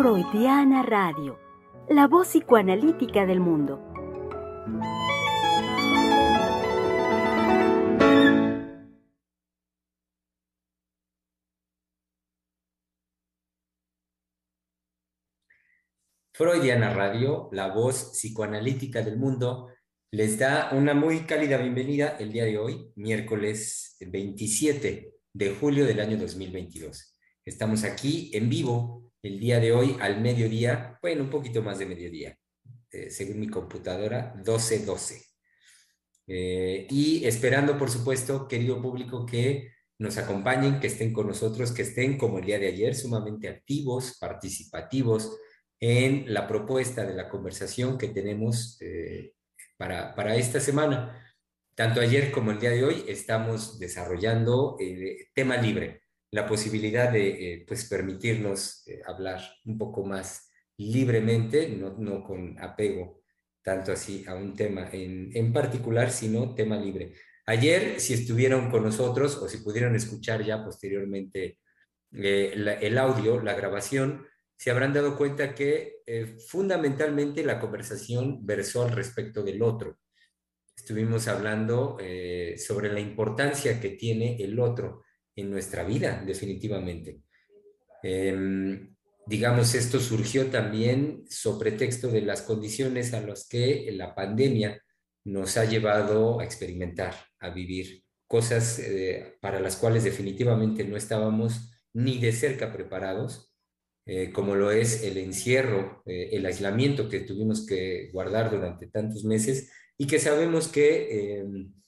Freudiana Radio, la voz psicoanalítica del mundo. Freudiana Radio, la voz psicoanalítica del mundo, les da una muy cálida bienvenida el día de hoy, miércoles 27 de julio del año 2022. Estamos aquí en vivo el día de hoy al mediodía, bueno, un poquito más de mediodía, según mi computadora, 12:12. Y esperando, por supuesto, querido público, que nos acompañen, que estén con nosotros, que estén como el día de ayer, sumamente activos, participativos en la propuesta de la conversación que tenemos para esta semana. Tanto ayer como el día de hoy estamos desarrollando tema libre, la posibilidad de pues permitirnos hablar un poco más libremente, no con apego tanto así a un tema en particular, sino tema libre. Ayer, si estuvieron con nosotros o si pudieron escuchar ya posteriormente el audio, la grabación, se habrán dado cuenta que fundamentalmente la conversación versó al respecto del otro. Estuvimos hablando sobre la importancia que tiene el otro en nuestra vida, definitivamente. Digamos, esto surgió también sobre texto de las condiciones a las que la pandemia nos ha llevado a experimentar, a vivir cosas para las cuales definitivamente no estábamos ni de cerca preparados, como lo es el encierro, el aislamiento que tuvimos que guardar durante tantos meses y que sabemos que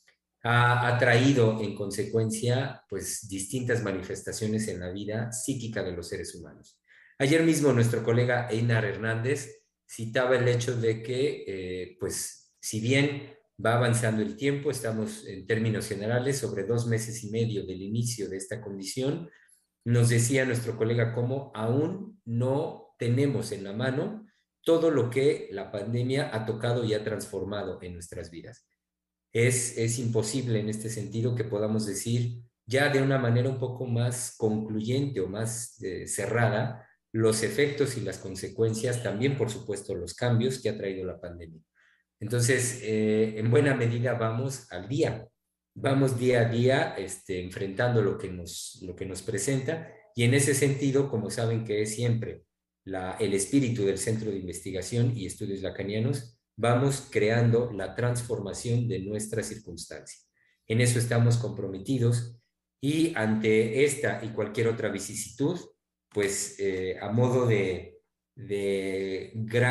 ha traído en consecuencia pues distintas manifestaciones en la vida psíquica de los seres humanos. Ayer mismo nuestro colega Einar Hernández citaba el hecho de que pues si bien va avanzando el tiempo, estamos en términos generales sobre 2 meses y medio del inicio de esta condición, nos decía nuestro colega cómo aún no tenemos en la mano todo lo que la pandemia ha tocado y ha transformado en nuestras vidas. Es imposible en este sentido que podamos decir ya de una manera un poco más concluyente o más cerrada los efectos y las consecuencias, también por supuesto los cambios que ha traído la pandemia. Entonces, en buena medida vamos día a día enfrentando lo que nos presenta y en ese sentido, como saben que es siempre el espíritu del Centro de Investigación y Estudios Lacanianos, vamos creando la transformación de nuestra circunstancia. En eso estamos comprometidos y ante esta y cualquier otra vicisitud, pues a modo de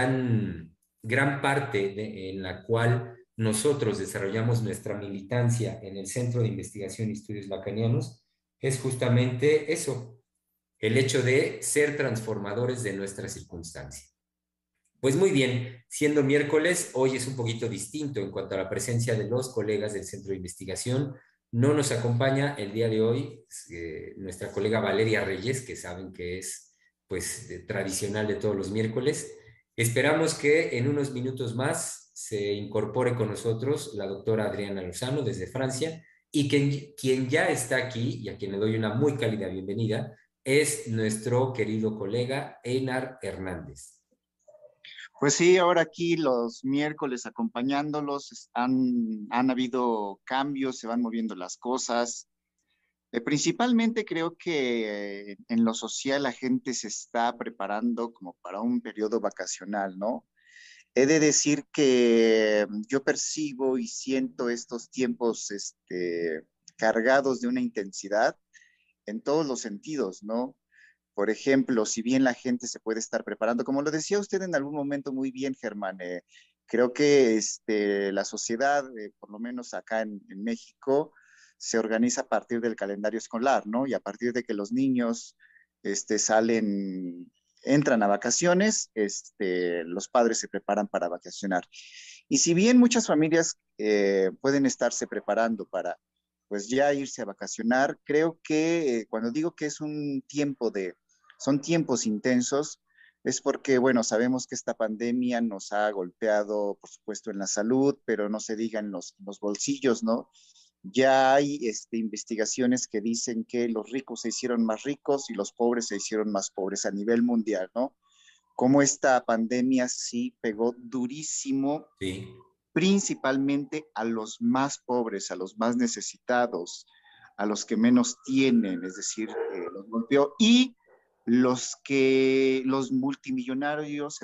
gran parte en la cual nosotros desarrollamos nuestra militancia en el Centro de Investigación y Estudios Lacanianos, es justamente eso, el hecho de ser transformadores de nuestra circunstancia. Pues muy bien, siendo miércoles, hoy es un poquito distinto en cuanto a la presencia de los colegas del Centro de Investigación. No nos acompaña el día de hoy nuestra colega Valeria Reyes, que saben que es pues tradicional de todos los miércoles. Esperamos que en unos minutos más se incorpore con nosotros la doctora Adriana Lozano desde Francia y quien ya está aquí y a quien le doy una muy cálida bienvenida es nuestro querido colega Einar Hernández. Pues sí, ahora aquí los miércoles acompañándolos, han habido cambios, se van moviendo las cosas. Principalmente creo que en lo social la gente se está preparando como para un periodo vacacional, ¿no? He de decir que yo percibo y siento estos tiempos cargados de una intensidad en todos los sentidos, ¿no? Por ejemplo, si bien la gente se puede estar preparando, como lo decía usted en algún momento muy bien, Germán, creo que la sociedad, por lo menos acá en México, se organiza a partir del calendario escolar, ¿no? Y a partir de que los niños entran a vacaciones, los padres se preparan para vacacionar. Y si bien muchas familias pueden estarse preparando para, pues ya irse a vacacionar, creo que cuando digo que es son tiempos intensos, es porque, bueno, sabemos que esta pandemia nos ha golpeado, por supuesto, en la salud, pero no se diga en los bolsillos, ¿no? Ya hay investigaciones que dicen que los ricos se hicieron más ricos y los pobres se hicieron más pobres a nivel mundial, ¿no? cómo esta pandemia sí pegó durísimo, Sí. principalmente a los más pobres, a los más necesitados, a los que menos tienen, es decir, los golpeó. Y los multimillonarios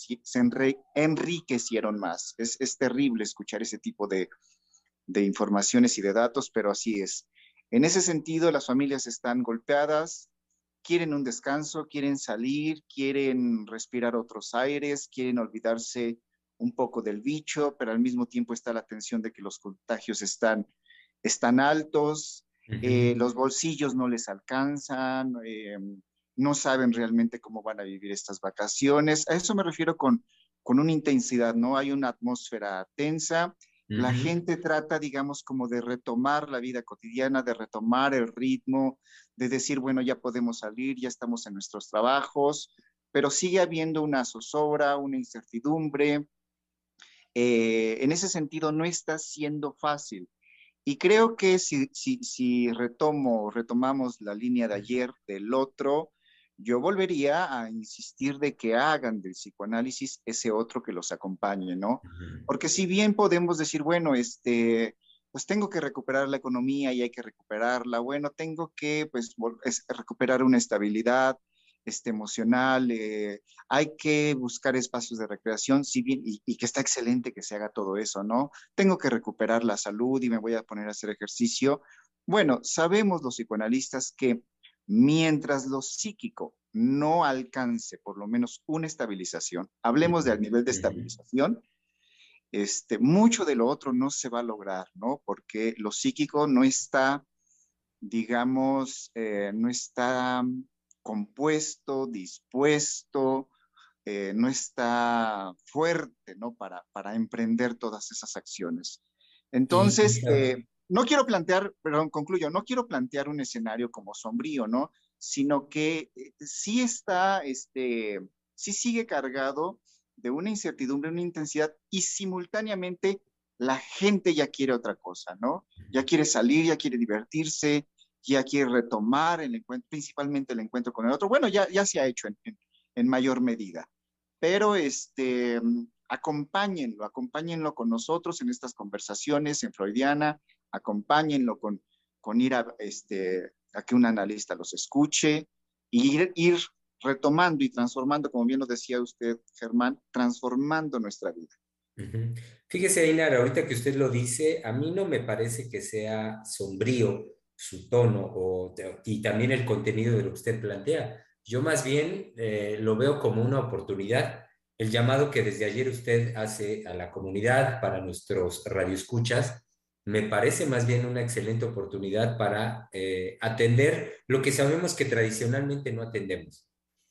enriquecieron más. Es terrible escuchar ese tipo de informaciones y de datos, pero así es. En ese sentido, las familias están golpeadas, quieren un descanso, quieren salir, quieren respirar otros aires, quieren olvidarse un poco del bicho, pero al mismo tiempo está la tensión de que los contagios están altos, Ujú. los bolsillos no les alcanzan, no saben realmente cómo van a vivir estas vacaciones. A eso me refiero con una intensidad, ¿no? Hay una atmósfera tensa. La Ujú. gente trata, digamos, como de retomar la vida cotidiana, de retomar el ritmo, de decir, bueno, ya podemos salir, ya estamos en nuestros trabajos, pero sigue habiendo una zozobra, una incertidumbre. En ese sentido, no está siendo fácil. Y creo que si retomamos la línea de ayer del otro, yo volvería a insistir de que hagan del psicoanálisis ese otro que los acompañe, ¿no? Ujú. Porque si bien podemos decir, bueno, pues tengo que recuperar la economía y hay que recuperarla, bueno, tengo que, pues, recuperar una estabilidad, emocional, hay que buscar espacios de recreación, si bien, y que está excelente que se haga todo eso, ¿no? Tengo que recuperar la salud y me voy a poner a hacer ejercicio. Bueno, sabemos los psicoanalistas que mientras lo psíquico no alcance por lo menos una estabilización, hablemos del nivel de Ujú. estabilización, mucho de lo otro no se va a lograr, ¿no? Porque lo psíquico no está, digamos, no está compuesto, dispuesto, no está fuerte, ¿no? Para emprender todas esas acciones. Y Entonces, sabe- no quiero plantear, perdón, concluyo, no quiero plantear un escenario como sombrío, ¿no? Sino que sí está, sí sigue cargado de una incertidumbre, una intensidad y simultáneamente la gente ya quiere otra cosa, ¿no? Ya quiere salir, ya quiere divertirse, ya quiere retomar el encuentro, principalmente el encuentro con el otro. Bueno, ya se ha hecho en mayor medida, pero acompáñenlo con nosotros en estas conversaciones en Freudiana, acompáñenlo con ir a que un analista los escuche y ir retomando y transformando, como bien lo decía usted, Germán, transformando nuestra vida. Ujú. Fíjese, Einar, ahorita que usted lo dice, a mí no me parece que sea sombrío su tono y también el contenido de lo que usted plantea. Yo más bien lo veo como una oportunidad. El llamado que desde ayer usted hace a la comunidad para nuestros radioescuchas, me parece más bien una excelente oportunidad para atender lo que sabemos que tradicionalmente no atendemos.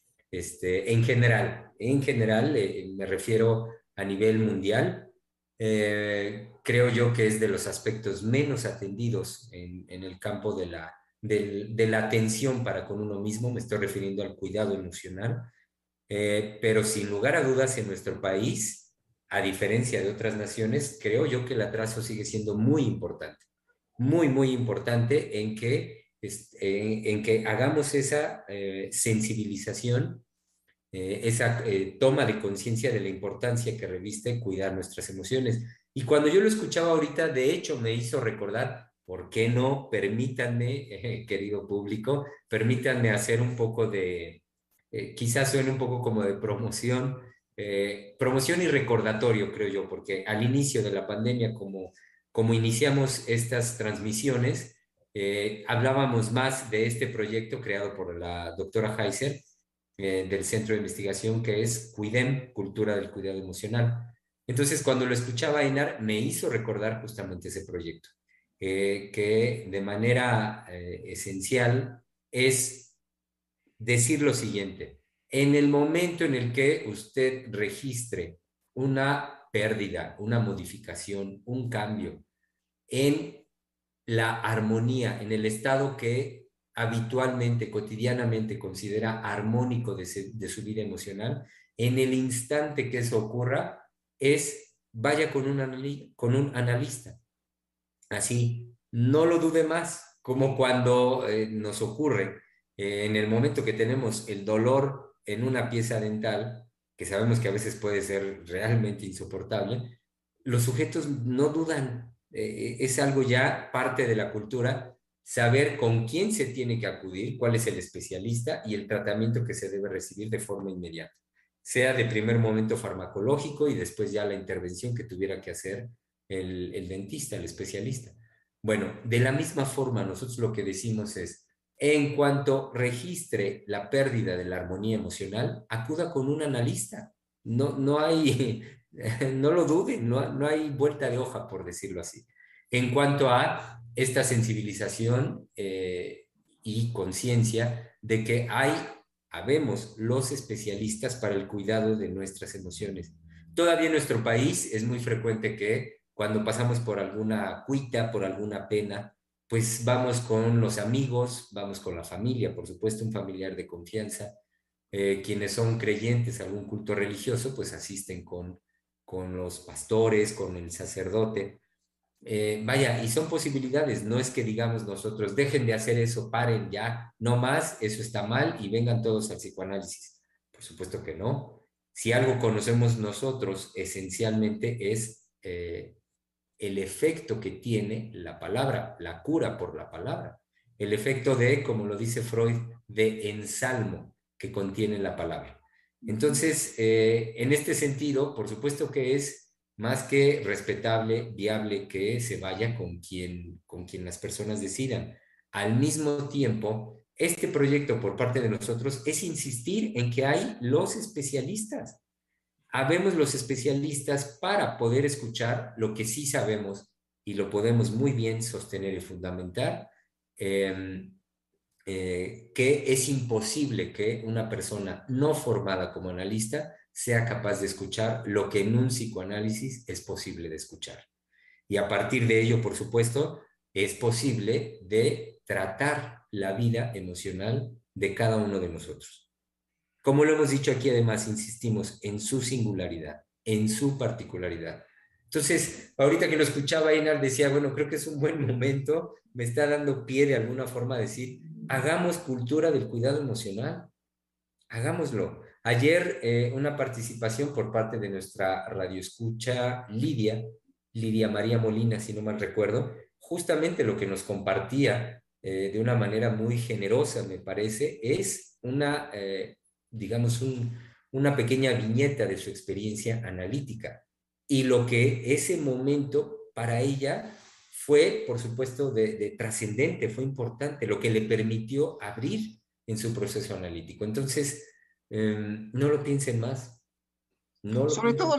En general, me refiero a nivel mundial, creo yo que es de los aspectos menos atendidos en el campo de la atención para con uno mismo, me estoy refiriendo al cuidado emocional, pero sin lugar a dudas en nuestro país, a diferencia de otras naciones, creo yo que el atraso sigue siendo muy importante, muy, muy importante en que hagamos esa sensibilización, esa toma de conciencia de la importancia que reviste cuidar nuestras emociones. Y cuando yo lo escuchaba ahorita, de hecho, me hizo recordar, ¿por qué no? Permítanme, querido público, permítanme hacer un poco quizás suene un poco como de promoción, promoción y recordatorio, creo yo, porque al inicio de la pandemia, como iniciamos estas transmisiones, hablábamos más de este proyecto creado por la doctora Heiser, del centro de investigación que es CUIDEM, Cultura del Cuidado Emocional. Entonces, cuando lo escuchaba Einar, me hizo recordar justamente ese proyecto, que de manera esencial es decir lo siguiente: en el momento en el que usted registre una pérdida, una modificación, un cambio en la armonía, en el estado que habitualmente, cotidianamente considera armónico de su vida emocional, en el instante que eso ocurra, vaya con un analista. Así, no lo dude más, como cuando nos ocurre en el momento que tenemos el dolor en una pieza dental, que sabemos que a veces puede ser realmente insoportable, los sujetos no dudan. Es algo ya parte de la cultura, saber con quién se tiene que acudir, cuál es el especialista y el tratamiento que se debe recibir de forma inmediata, sea de primer momento farmacológico y después ya la intervención que tuviera que hacer el dentista, el especialista. Bueno, de la misma forma, nosotros lo que decimos es, en cuanto registre la pérdida de la armonía emocional, acuda con un analista. No hay, no lo duden, no hay vuelta de hoja, por decirlo así. En cuanto a esta sensibilización y conciencia de que habemos los especialistas para el cuidado de nuestras emociones. Todavía en nuestro país es muy frecuente que cuando pasamos por alguna cuita, por alguna pena, pues vamos con los amigos, vamos con la familia, por supuesto, un familiar de confianza. Quienes son creyentes, algún culto religioso, pues asisten con los pastores, con el sacerdote. Vaya, y son posibilidades, no es que digamos nosotros, dejen de hacer eso, paren ya, no más, eso está mal y vengan todos al psicoanálisis. Por supuesto que no. Si algo conocemos nosotros, esencialmente es el efecto que tiene la palabra, la cura por la palabra, el efecto de, como lo dice Freud, de ensalmo que contiene la palabra. Entonces, en este sentido, por supuesto que es más que respetable, viable que se vaya con quien las personas decidan. Al mismo tiempo, este proyecto por parte de nosotros es insistir en que hay los especialistas. Habemos los especialistas para poder escuchar lo que sí sabemos y lo podemos muy bien sostener y fundamentar, eh, que es imposible que una persona no formada como analista sea capaz de escuchar lo que en un psicoanálisis es posible de escuchar. Y a partir de ello, por supuesto, es posible de tratar la vida emocional de cada uno de nosotros. Como lo hemos dicho aquí, además, insistimos en su singularidad, en su particularidad. Entonces, ahorita que lo escuchaba, Einar decía, bueno, creo que es un buen momento, me está dando pie de alguna forma a decir, hagamos cultura del cuidado emocional, hagámoslo. Ayer una participación por parte de nuestra radioescucha Lidia María Molina, si no mal recuerdo, justamente lo que nos compartía de una manera muy generosa, me parece, es digamos, una pequeña viñeta de su experiencia analítica y lo que ese momento para ella fue, por supuesto, de trascendente, fue importante, lo que le permitió abrir en su proceso analítico. Entonces, no lo piensen más, no lo Sobre todo piensen.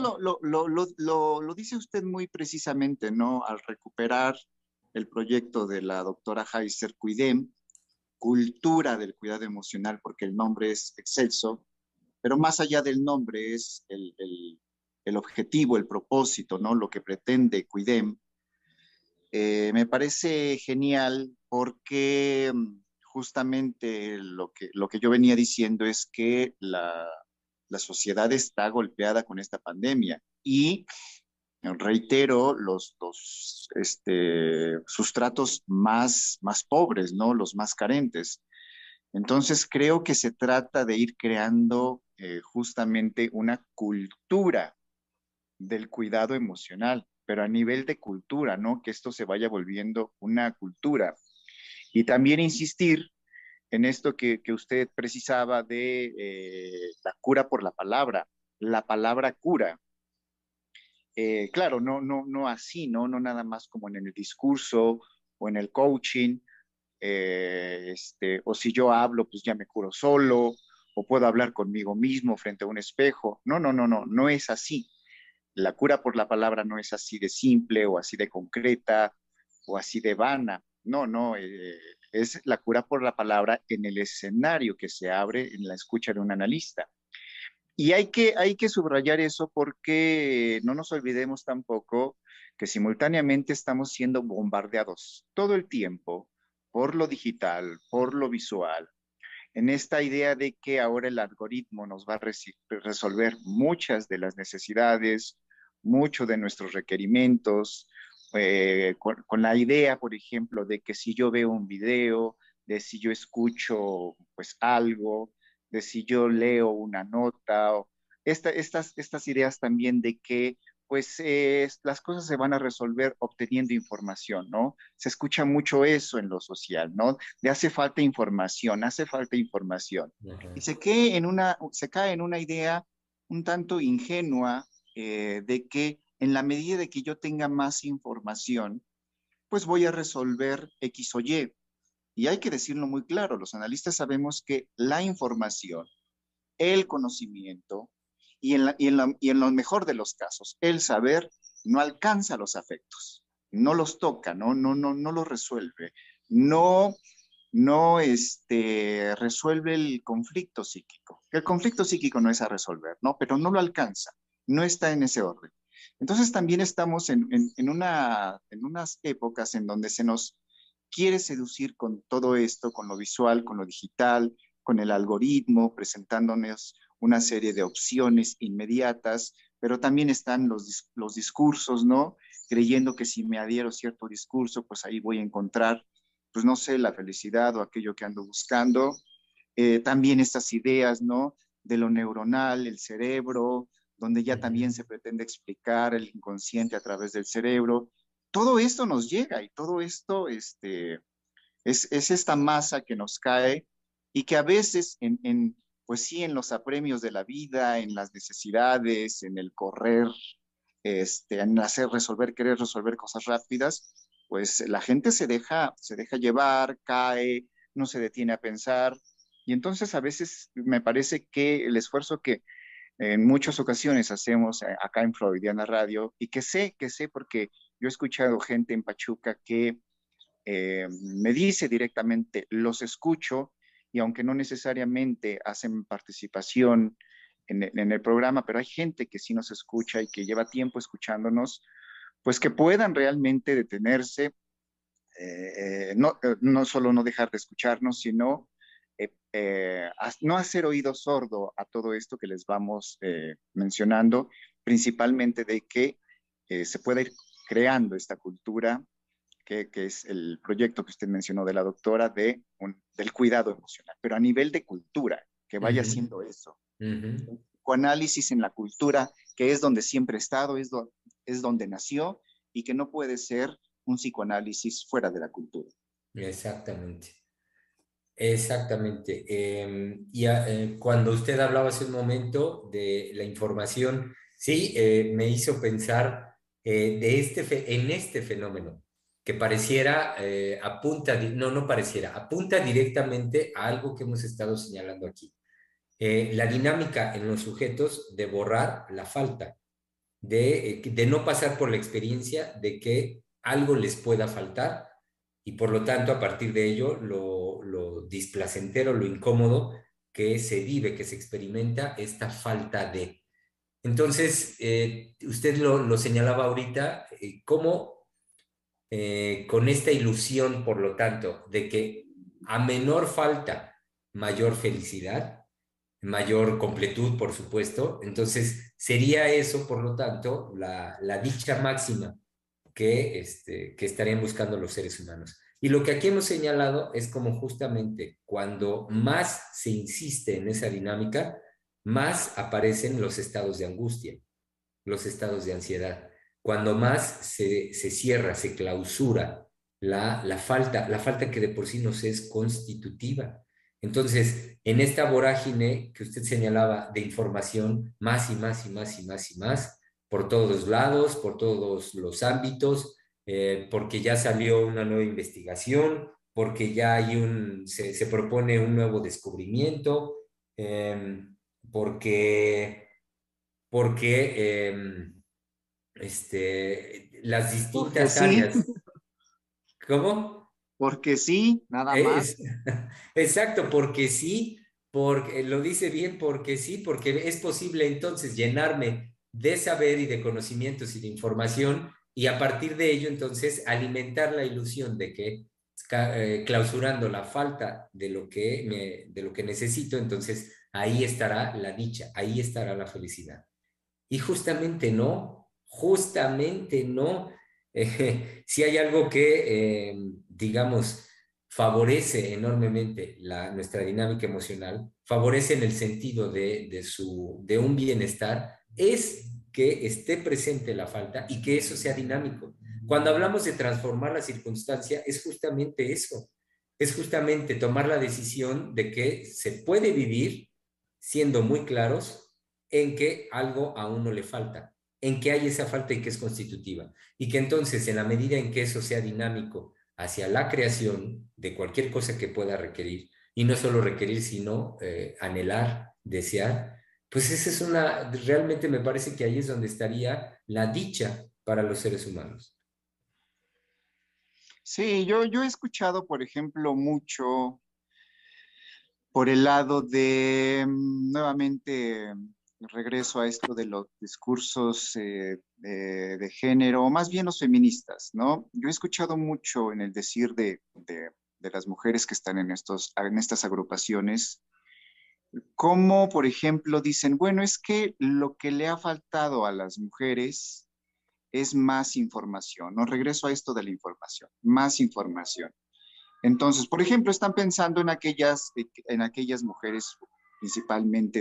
lo dice usted muy precisamente, ¿no? Al recuperar el proyecto de la doctora Heiser Cuidem, cultura del cuidado emocional, porque el nombre es excelso, pero más allá del nombre es el objetivo, el propósito, ¿no? Lo que pretende Cuidem. Me parece genial porque justamente lo que yo venía diciendo es que la sociedad está golpeada con esta pandemia y reitero los sustratos más pobres, ¿no? Los más carentes. Entonces creo que se trata de ir creando justamente una cultura del cuidado emocional, pero a nivel de cultura, ¿no? Que esto se vaya volviendo una cultura. Y también insistir en esto que usted precisaba de la cura por la palabra cura. Claro, no así, ¿no? No nada más como en el discurso o en el coaching, o si yo hablo, pues ya me curo solo, o puedo hablar conmigo mismo frente a un espejo. No es así. La cura por la palabra no es así de simple o así de concreta o así de vana. No, es la cura por la palabra en el escenario que se abre en la escucha de un analista. Y hay que subrayar eso porque no nos olvidemos tampoco que simultáneamente estamos siendo bombardeados todo el tiempo por lo digital, por lo visual, en esta idea de que ahora el algoritmo nos va a resolver muchas de las necesidades, muchos de nuestros requerimientos, con la idea, por ejemplo, de que si yo veo un video, de si yo escucho pues algo, de si yo leo una nota, estas ideas también de que pues las cosas se van a resolver obteniendo información, ¿no? Se escucha mucho eso en lo social, ¿no? De hace falta información, hace falta información. Y Ajá. se cae en una idea un tanto ingenua de que en la medida de que yo tenga más información, pues voy a resolver X o Y. Y hay que decirlo muy claro, los analistas sabemos que la información, el conocimiento y en lo mejor de los casos, el saber no alcanza los afectos, no los toca, no los resuelve, no, no resuelve el conflicto psíquico. El conflicto psíquico no es a resolver, ¿no? Pero no lo alcanza, no está en ese orden. Entonces también estamos en unas épocas en donde se nos quiere seducir con todo esto, con lo visual, con lo digital, con el algoritmo, presentándonos una serie de opciones inmediatas, pero también están los discursos, ¿no? Creyendo que si me adhiero a cierto discurso, pues ahí voy a encontrar, pues no sé, la felicidad o aquello que ando buscando. También estas ideas, ¿no? De lo neuronal, el cerebro, donde ya también se pretende explicar el inconsciente a través del cerebro. Todo esto nos llega y todo esto es esta masa que nos cae y que a veces pues sí, en los apremios de la vida, en las necesidades, en el correr, en querer resolver cosas rápidas, pues la gente se deja llevar, cae, no se detiene a pensar. Y entonces a veces me parece que el esfuerzo que en muchas ocasiones hacemos acá en Freudiana Radio y que sé porque yo he escuchado gente en Pachuca que me dice directamente, los escucho y aunque no necesariamente hacen participación en el programa, pero hay gente que sí nos escucha y que lleva tiempo escuchándonos, pues que puedan realmente detenerse, no solo no dejar de escucharnos, sino no hacer oído sordo a todo esto que les vamos mencionando, principalmente de que se pueda ir creando esta cultura que es el proyecto que usted mencionó de la doctora del cuidado emocional, pero a nivel de cultura, que vaya Ujú, haciendo eso. ujú. Un psicoanálisis en la cultura, que es donde siempre ha estado, es donde nació y que no puede ser un psicoanálisis fuera de la cultura. Exactamente. Exactamente. Cuando usted hablaba hace un momento de la información, sí, me hizo pensar en este fenómeno que pareciera, no pareciera, apunta directamente a algo que hemos estado señalando aquí. La dinámica en los sujetos de borrar la falta, de no pasar por la experiencia de que algo les pueda faltar y por lo tanto a partir de ello lo displacentero, lo incómodo que se vive, que se experimenta esta falta de. Entonces, usted lo señalaba ahorita, cómo con esta ilusión, por lo tanto, de que a menor falta, mayor felicidad, mayor completud, por supuesto. Entonces, sería eso, por lo tanto, la dicha máxima que estarían buscando los seres humanos. Y lo que aquí hemos señalado es como justamente cuando más se insiste en esa dinámica, más aparecen los estados de angustia, los estados de ansiedad. Cuando más se cierra, se clausura la falta que de por sí nos es constitutiva. Entonces, en esta vorágine que usted señalaba de información, más y más y más y más y más, por todos lados, por todos los ámbitos, porque ya salió una nueva investigación, porque ya se propone un nuevo descubrimiento, eh, porque, porque las Porque distintas sí, áreas, ¿cómo? porque sí, nada Es, más. exacto, porque sí, porque lo dice bien, porque sí, porque es posible entonces llenarme de saber y de conocimientos y de información y a partir de ello entonces alimentar la ilusión de que clausurando la falta de lo que necesito, entonces ahí estará la dicha, ahí estará la felicidad. Y justamente no. Si hay algo que, digamos, favorece enormemente nuestra dinámica emocional, favorece en el sentido de un bienestar, es que esté presente la falta y que eso sea dinámico. Cuando hablamos de transformar la circunstancia, es justamente eso, es justamente tomar la decisión de que se puede vivir siendo muy claros en que algo a uno le falta, en que hay esa falta y que es constitutiva. Y que entonces, en la medida en que eso sea dinámico hacia la creación de cualquier cosa que pueda requerir, y no solo requerir, sino anhelar, desear, pues esa es realmente me parece que ahí es donde estaría la dicha para los seres humanos. Sí, yo he escuchado, por ejemplo, mucho por el lado de, nuevamente, regreso a esto de los discursos de género, o más bien los feministas, ¿no? Yo he escuchado mucho en el decir de las mujeres que están en estas agrupaciones, como, por ejemplo, dicen, bueno, es que lo que le ha faltado a las mujeres es más información, ¿no? Regreso a esto de la información, más información. Entonces, por ejemplo, están pensando en aquellas mujeres principalmente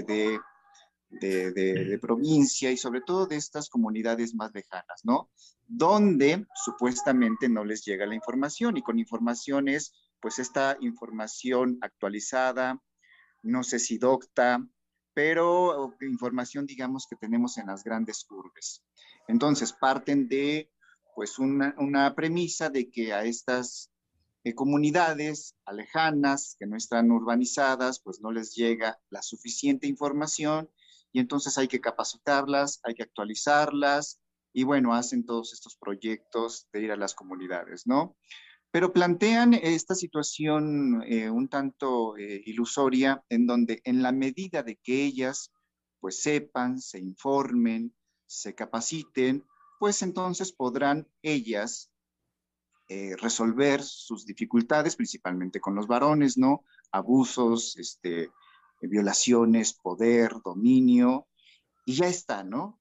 de provincia y sobre todo de estas comunidades más lejanas, ¿no? Donde supuestamente no les llega la información y con información es pues esta información actualizada, no sé si docta, pero información digamos que tenemos en las grandes urbes. Entonces, parten de pues una premisa de que a estas comunidades alejanas que no están urbanizadas, pues no les llega la suficiente información y entonces hay que capacitarlas, hay que actualizarlas y bueno, hacen todos estos proyectos de ir a las comunidades, ¿no? Pero plantean esta situación un tanto ilusoria en donde en la medida de que ellas pues sepan, se informen, se capaciten, pues entonces podrán ellas resolver sus dificultades, principalmente con los varones, ¿no? Abusos, violaciones, poder, dominio, y ya está, ¿no?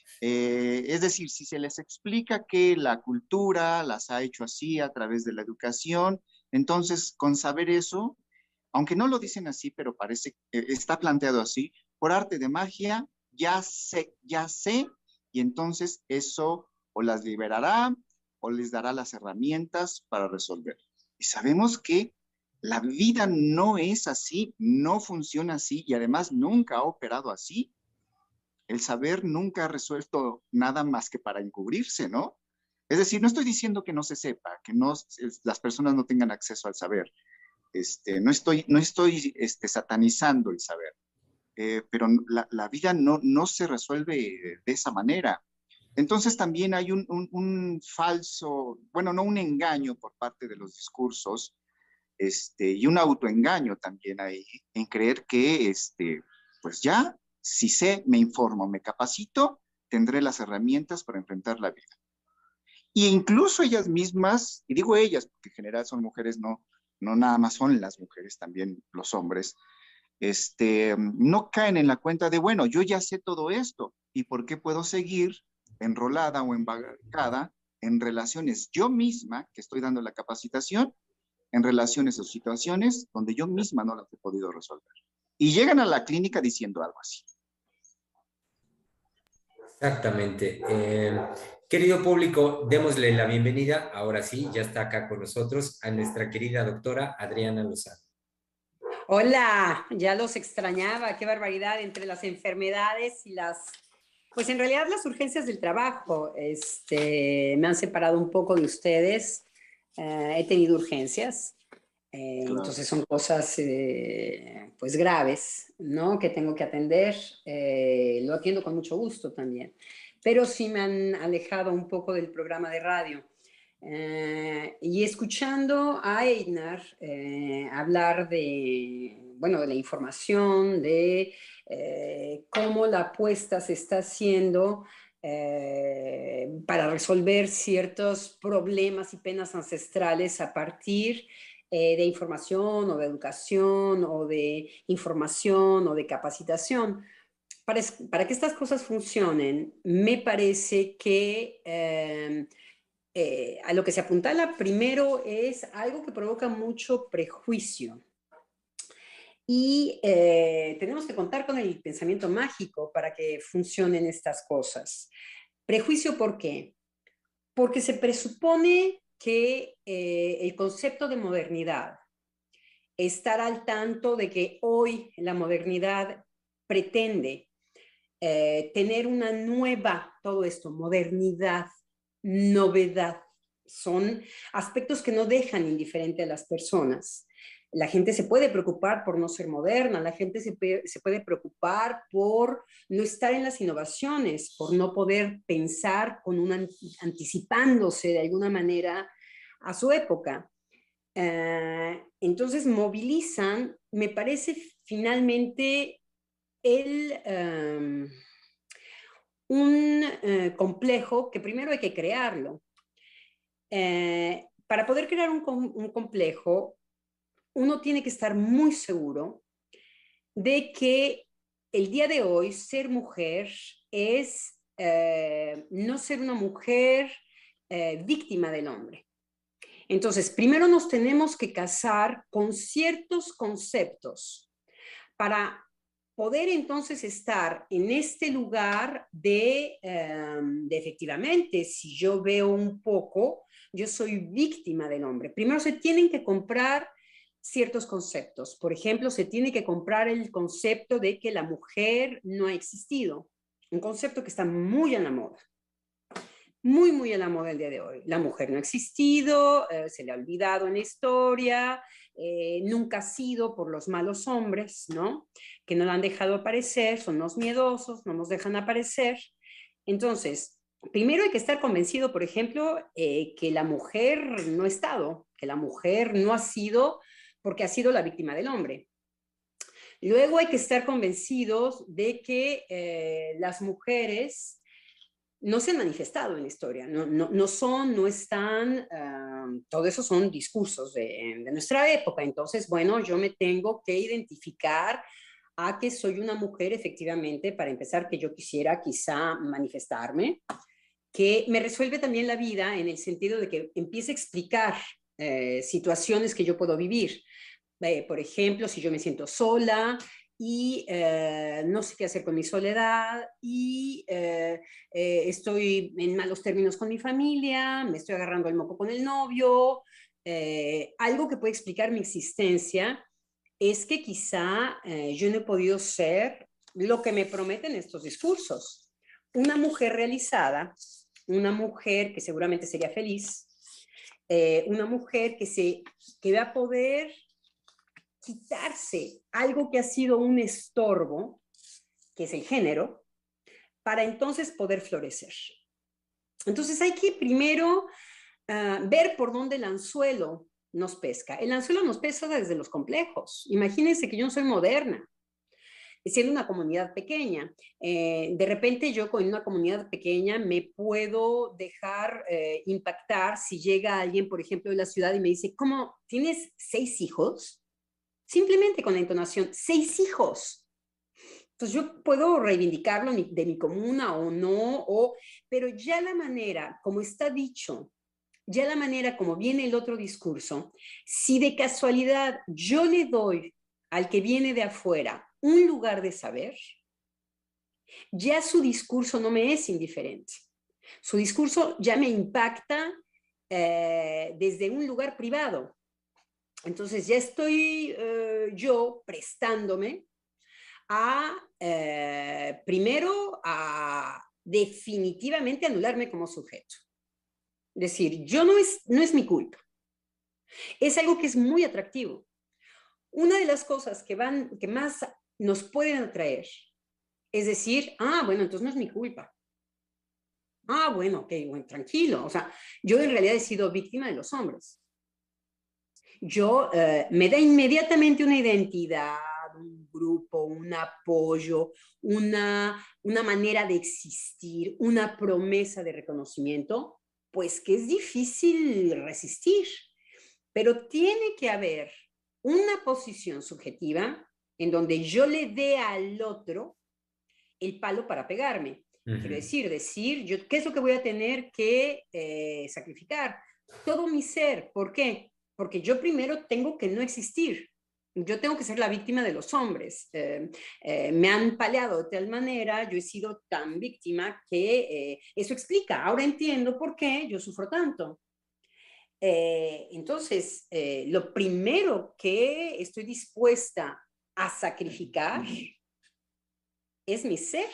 Es decir, si se les explica que la cultura las ha hecho así a través de la educación, entonces con saber eso, aunque no lo dicen así, pero parece que está planteado así, por arte de magia, ya sé, y entonces eso o las liberará o les dará las herramientas para resolver. Y sabemos que la vida no es así, no funciona así y además nunca ha operado así. El saber nunca ha resuelto nada más que para encubrirse, ¿no? Es decir, no estoy diciendo que no se sepa, que no, las personas no tengan acceso al saber. No estoy satanizando el saber, pero la vida no se resuelve de esa manera. Entonces también hay un falso, bueno, no un engaño por parte de los discursos, y un autoengaño también ahí, en creer que, pues ya, si sé, me informo, me capacito, tendré las herramientas para enfrentar la vida. Y incluso ellas mismas, y digo ellas, porque en general son mujeres, no nada más son las mujeres, también los hombres, no caen en la cuenta de, bueno, yo ya sé todo esto, ¿y por qué puedo seguir enrolada o embarcada en relaciones yo misma, que estoy dando la capacitación, en relaciones o situaciones donde yo misma no las he podido resolver? Y llegan a la clínica diciendo algo así. Exactamente. Querido público, démosle la bienvenida, ahora sí, ya está acá con nosotros, a nuestra querida doctora Adriana Lozano. Hola, ya los extrañaba, qué barbaridad entre las enfermedades y pues en realidad las urgencias del trabajo, me han separado un poco de ustedes, he tenido urgencias, Claro. entonces son cosas pues graves, ¿no? Que tengo que atender, lo atiendo con mucho gusto también, pero sí me han alejado un poco del programa de radio. Y escuchando a Einar hablar bueno, de la información, de cómo la apuesta se está haciendo para resolver ciertos problemas y penas ancestrales a partir de información o de educación o de información o de capacitación. Para que estas cosas funcionen, me parece que a lo que se apuntala primero es algo que provoca mucho prejuicio. Y tenemos que contar con el pensamiento mágico para que funcionen estas cosas. Prejuicio, ¿por qué? Porque se presupone que el concepto de modernidad, estar al tanto de que hoy la modernidad pretende tener una nueva, todo esto, modernidad, novedad, son aspectos que no dejan indiferente a las personas. La gente se puede preocupar por no ser moderna, la gente se puede preocupar por no estar en las innovaciones, por no poder pensar con anticipándose de alguna manera a su época. Entonces movilizan, me parece finalmente, un complejo que primero hay que crearlo. Para poder crear un complejo, uno tiene que estar muy seguro de que el día de hoy ser mujer es no ser una mujer víctima del hombre. Entonces, primero nos tenemos que casar con ciertos conceptos para poder entonces estar en este lugar de efectivamente, si yo veo un poco, yo soy víctima del hombre. Primero se tienen que comprar ciertos conceptos. Por ejemplo, se tiene que comprar el concepto de que la mujer no ha existido. Un concepto que está muy a la moda. Muy, muy a la moda el día de hoy. La mujer no ha existido, se le ha olvidado en la historia, nunca ha sido por los malos hombres, ¿no? Que no la han dejado aparecer, son los miedosos, no nos dejan aparecer. Entonces, primero hay que estar convencido, por ejemplo, que la mujer no ha estado, que la mujer no ha sido porque ha sido la víctima del hombre. Luego hay que estar convencidos de que las mujeres no se han manifestado en la historia, no están, todo eso son discursos de nuestra época. Entonces, bueno, yo me tengo que identificar a que soy una mujer efectivamente, para empezar, que yo quisiera quizá manifestarme, que me resuelve también la vida en el sentido de que empiece a explicar situaciones que yo puedo vivir. Por ejemplo, si yo me siento sola y no sé qué hacer con mi soledad y estoy en malos términos con mi familia, me estoy agarrando el moco con el novio, algo que puede explicar mi existencia es que quizá yo no he podido ser lo que me prometen estos discursos. Una mujer realizada, una mujer que seguramente sería feliz, una mujer que va a poder quitarse algo que ha sido un estorbo, que es el género, para entonces poder florecer. Entonces hay que primero ver por dónde el anzuelo nos pesca. El anzuelo nos pesca desde los complejos. Imagínense que yo no soy moderna, siendo una comunidad pequeña. De repente yo con una comunidad pequeña me puedo dejar impactar si llega alguien, por ejemplo, de la ciudad y me dice, ¿cómo? ¿Tienes 6 hijos? Simplemente con la entonación, 6 hijos. Entonces yo puedo reivindicarlo de mi comuna o no, pero ya la manera como está dicho, ya la manera como viene el otro discurso, si de casualidad yo le doy al que viene de afuera un lugar de saber, ya su discurso no me es indiferente. Su discurso ya me impacta desde un lugar privado. Entonces ya estoy yo prestándome a, primero, a definitivamente anularme como sujeto. Es decir, no es mi culpa. Es algo que es muy atractivo. Una de las cosas que más nos pueden atraer es decir, bueno, entonces no es mi culpa. Bueno, ok, bueno, tranquilo. O sea, yo en realidad he sido víctima de los hombres. Yo me da inmediatamente una identidad, un grupo, un apoyo, una manera de existir, una promesa de reconocimiento, pues que es difícil resistir. Pero tiene que haber una posición subjetiva en donde yo le dé al otro el palo para pegarme. Quiero decir, yo, ¿qué es lo que voy a tener que sacrificar? Todo mi ser. ¿Por qué? Porque yo primero tengo que no existir. Yo tengo que ser la víctima de los hombres. Me han paleado de tal manera, yo he sido tan víctima que eso explica. Ahora entiendo por qué yo sufro tanto. Entonces, lo primero que estoy dispuesta a sacrificar es mi ser,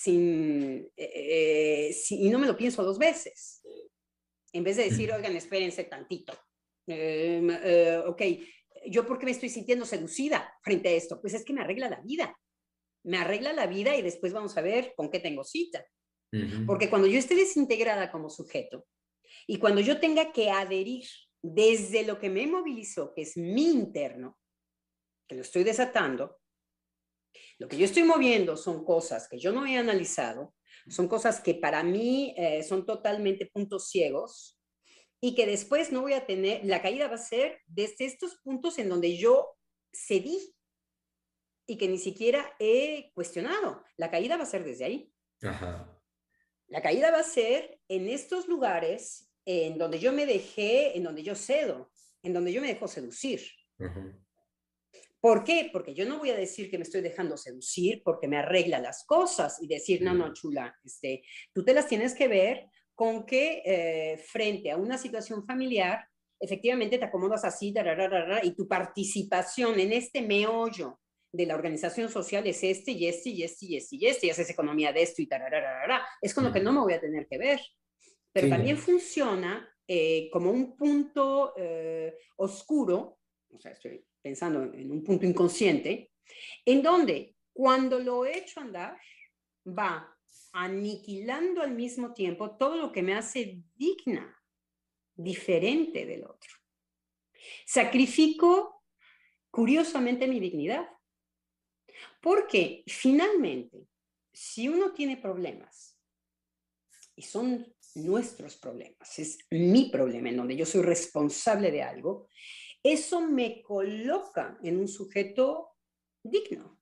y no me lo pienso dos veces. En vez de decir, oigan, espérense tantito. Ok, ¿yo por qué me estoy sintiendo seducida frente a esto? Pues es que me arregla la vida. Me arregla la vida y después vamos a ver con qué tengo cita. Porque cuando yo esté desintegrada como sujeto y cuando yo tenga que adherir desde lo que me movilizó, que es mi interno, que lo estoy desatando, lo que yo estoy moviendo son cosas que yo no he analizado, son cosas que para mí son totalmente puntos ciegos y que después no voy a tener, la caída va a ser desde estos puntos en donde yo cedí y que ni siquiera he cuestionado. La caída va a ser desde ahí. Ajá. La caída va a ser en estos lugares en donde yo me dejé, en donde yo cedo, en donde yo me dejo seducir. ¿Por qué? Porque yo no voy a decir que me estoy dejando seducir porque me arregla las cosas y decir, no, no, chula, tú te las tienes que ver con que frente a una situación familiar, efectivamente te acomodas así, y tu participación en este meollo de la organización social es y haces economía de esto y es con lo que no me voy a tener que ver. Pero también funciona como un punto oscuro, o sea, estoy pensando en un punto inconsciente, en donde cuando lo echo andar, va aniquilando al mismo tiempo todo lo que me hace digna, diferente del otro. Sacrifico, curiosamente, mi dignidad. Porque finalmente, si uno tiene problemas, y son nuestros problemas, es mi problema en donde yo soy responsable de algo, eso me coloca en un sujeto digno.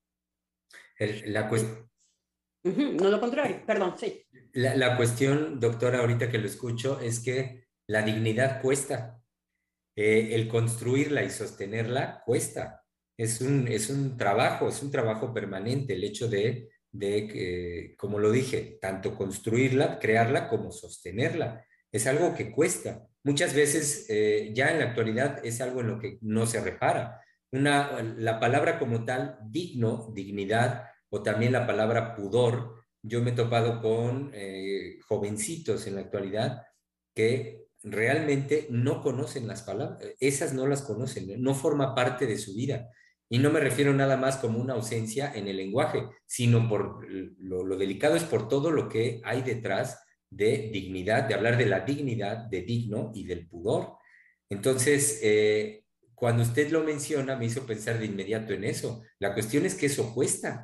No lo contrario, perdón, sí. La cuestión, doctora, ahorita que lo escucho, es que la dignidad cuesta. El construirla y sostenerla cuesta. Es un trabajo permanente el hecho de como lo dije, tanto construirla, crearla, como sostenerla. Es algo que cuesta. Muchas veces, ya en la actualidad, es algo en lo que no se repara. La palabra como tal, dignidad, o también la palabra pudor, yo me he topado con jovencitos en la actualidad que realmente no conocen las palabras, esas no las conocen, no forma parte de su vida. Y no me refiero nada más como una ausencia en el lenguaje, sino por lo delicado es por todo lo que hay detrás de dignidad, de hablar de la dignidad, de digno y del pudor. Entonces, cuando usted lo menciona, me hizo pensar de inmediato en eso. La cuestión es que eso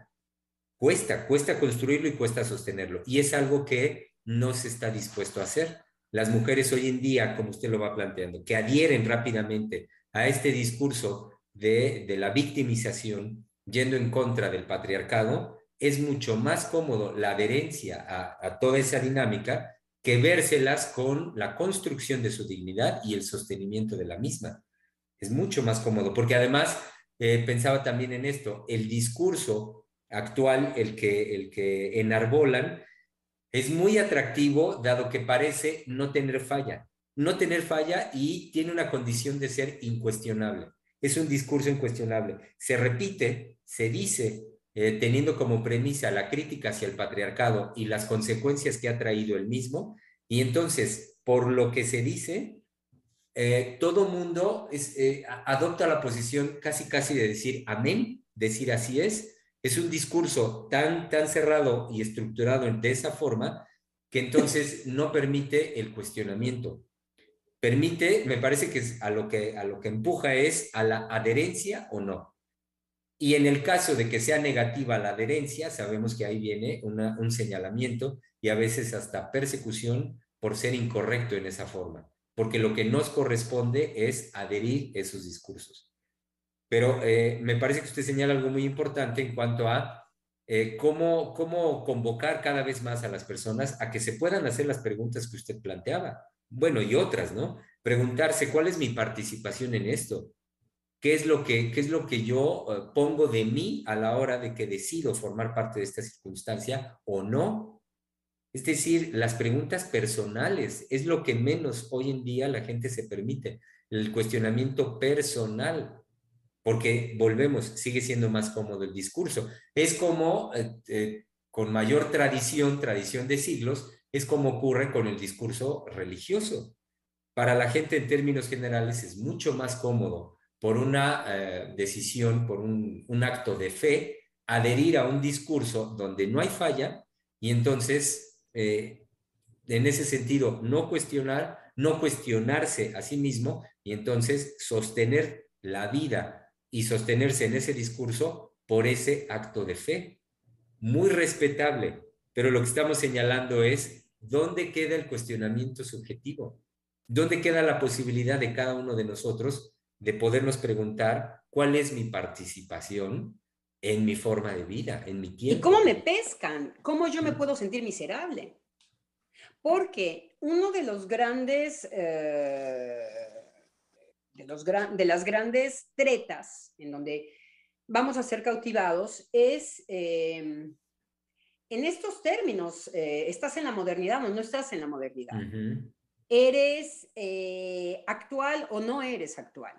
cuesta construirlo y cuesta sostenerlo. Y es algo que no se está dispuesto a hacer. Las mujeres hoy en día, como usted lo va planteando, que adhieren rápidamente a este discurso de la victimización, yendo en contra del patriarcado, es mucho más cómodo la adherencia a toda esa dinámica que vérselas con la construcción de su dignidad y el sostenimiento de la misma. Es mucho más cómodo, porque además pensaba también en esto, el discurso actual, el que enarbolan, es muy atractivo, dado que parece no tener falla. No tener falla y tiene una condición de ser incuestionable. Es un discurso incuestionable. Se repite, se dice, teniendo como premisa la crítica hacia el patriarcado y las consecuencias que ha traído el mismo. Y entonces, por lo que se dice, todo mundo adopta la posición casi de decir amén, decir así es un discurso tan cerrado y estructurado de esa forma que entonces no permite el cuestionamiento. Me parece que a lo que empuja es a la adherencia o no. Y en el caso de que sea negativa la adherencia, sabemos que ahí viene un señalamiento y a veces hasta persecución por ser incorrecto en esa forma, porque lo que nos corresponde es adherir esos discursos. Pero me parece que usted señala algo muy importante en cuanto a cómo convocar cada vez más a las personas a que se puedan hacer las preguntas que usted planteaba. Bueno, y otras, ¿no? Preguntarse, ¿cuál es mi participación en esto? Qué es lo que yo pongo de mí a la hora de que decido formar parte de esta circunstancia o no? Es decir, las preguntas personales es lo que menos hoy en día la gente se permite, el cuestionamiento personal, porque volvemos, sigue siendo más cómodo el discurso. Es como, con mayor tradición de siglos, es como ocurre con el discurso religioso. Para la gente en términos generales es mucho más cómodo por una decisión, por un acto de fe, adherir a un discurso donde no hay falla y entonces, en ese sentido, no cuestionar, no cuestionarse a sí mismo y entonces sostener la vida y sostenerse en ese discurso por ese acto de fe. Muy respetable, pero lo que estamos señalando es dónde queda el cuestionamiento subjetivo, dónde queda la posibilidad de cada uno de nosotros de podernos preguntar cuál es mi participación en mi forma de vida, en mi ¿Y tiempo. cómo me pescan? ¿Cómo yo me puedo sentir miserable? Porque uno de los grandes, de las grandes tretas en donde vamos a ser cautivados es en estos términos, ¿estás en la modernidad o no estás en la modernidad? ¿Eres actual o no eres actual?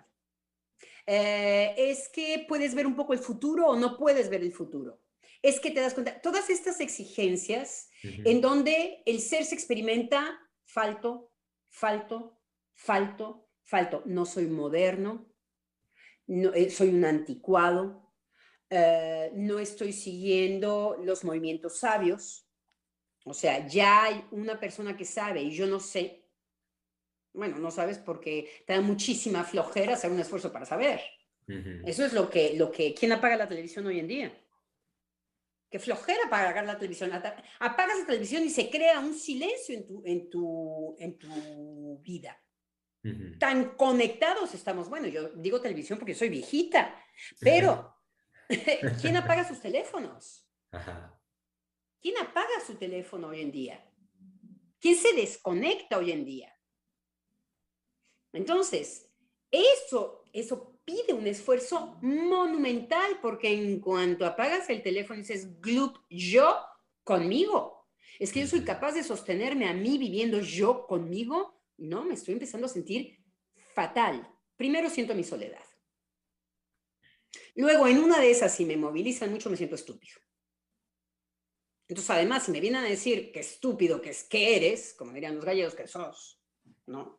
Es que puedes ver un poco el futuro o no puedes ver el futuro. Es que te das cuenta, todas estas exigencias en donde el ser se experimenta falto, falto, falto, falto. No soy moderno, no, soy un anticuado, no estoy siguiendo los movimientos sabios. O sea, ya hay una persona que sabe y yo no sé. Bueno, no sabes porque te da muchísima flojera hacer un esfuerzo para saber. Eso es lo que, ¿quién apaga la televisión hoy en día? Qué flojera apagar la televisión. Apagas la televisión y se crea un silencio en tu vida. Tan conectados estamos. Bueno, yo digo televisión porque soy viejita, pero ¿quién apaga sus teléfonos? ¿Quién apaga su teléfono hoy en día? ¿Quién se desconecta hoy en día? Entonces, eso pide un esfuerzo monumental, porque en cuanto apagas el teléfono y dices, glup, yo conmigo. Es que yo soy capaz de sostenerme a mí viviendo yo conmigo. No, me estoy empezando a sentir fatal. Primero siento mi soledad. Luego, en una de esas, si me movilizan mucho, me siento estúpido. Entonces, además, si me vienen a decir que estúpido, que es que eres, como dirían los gallegos, que sos, ¿no?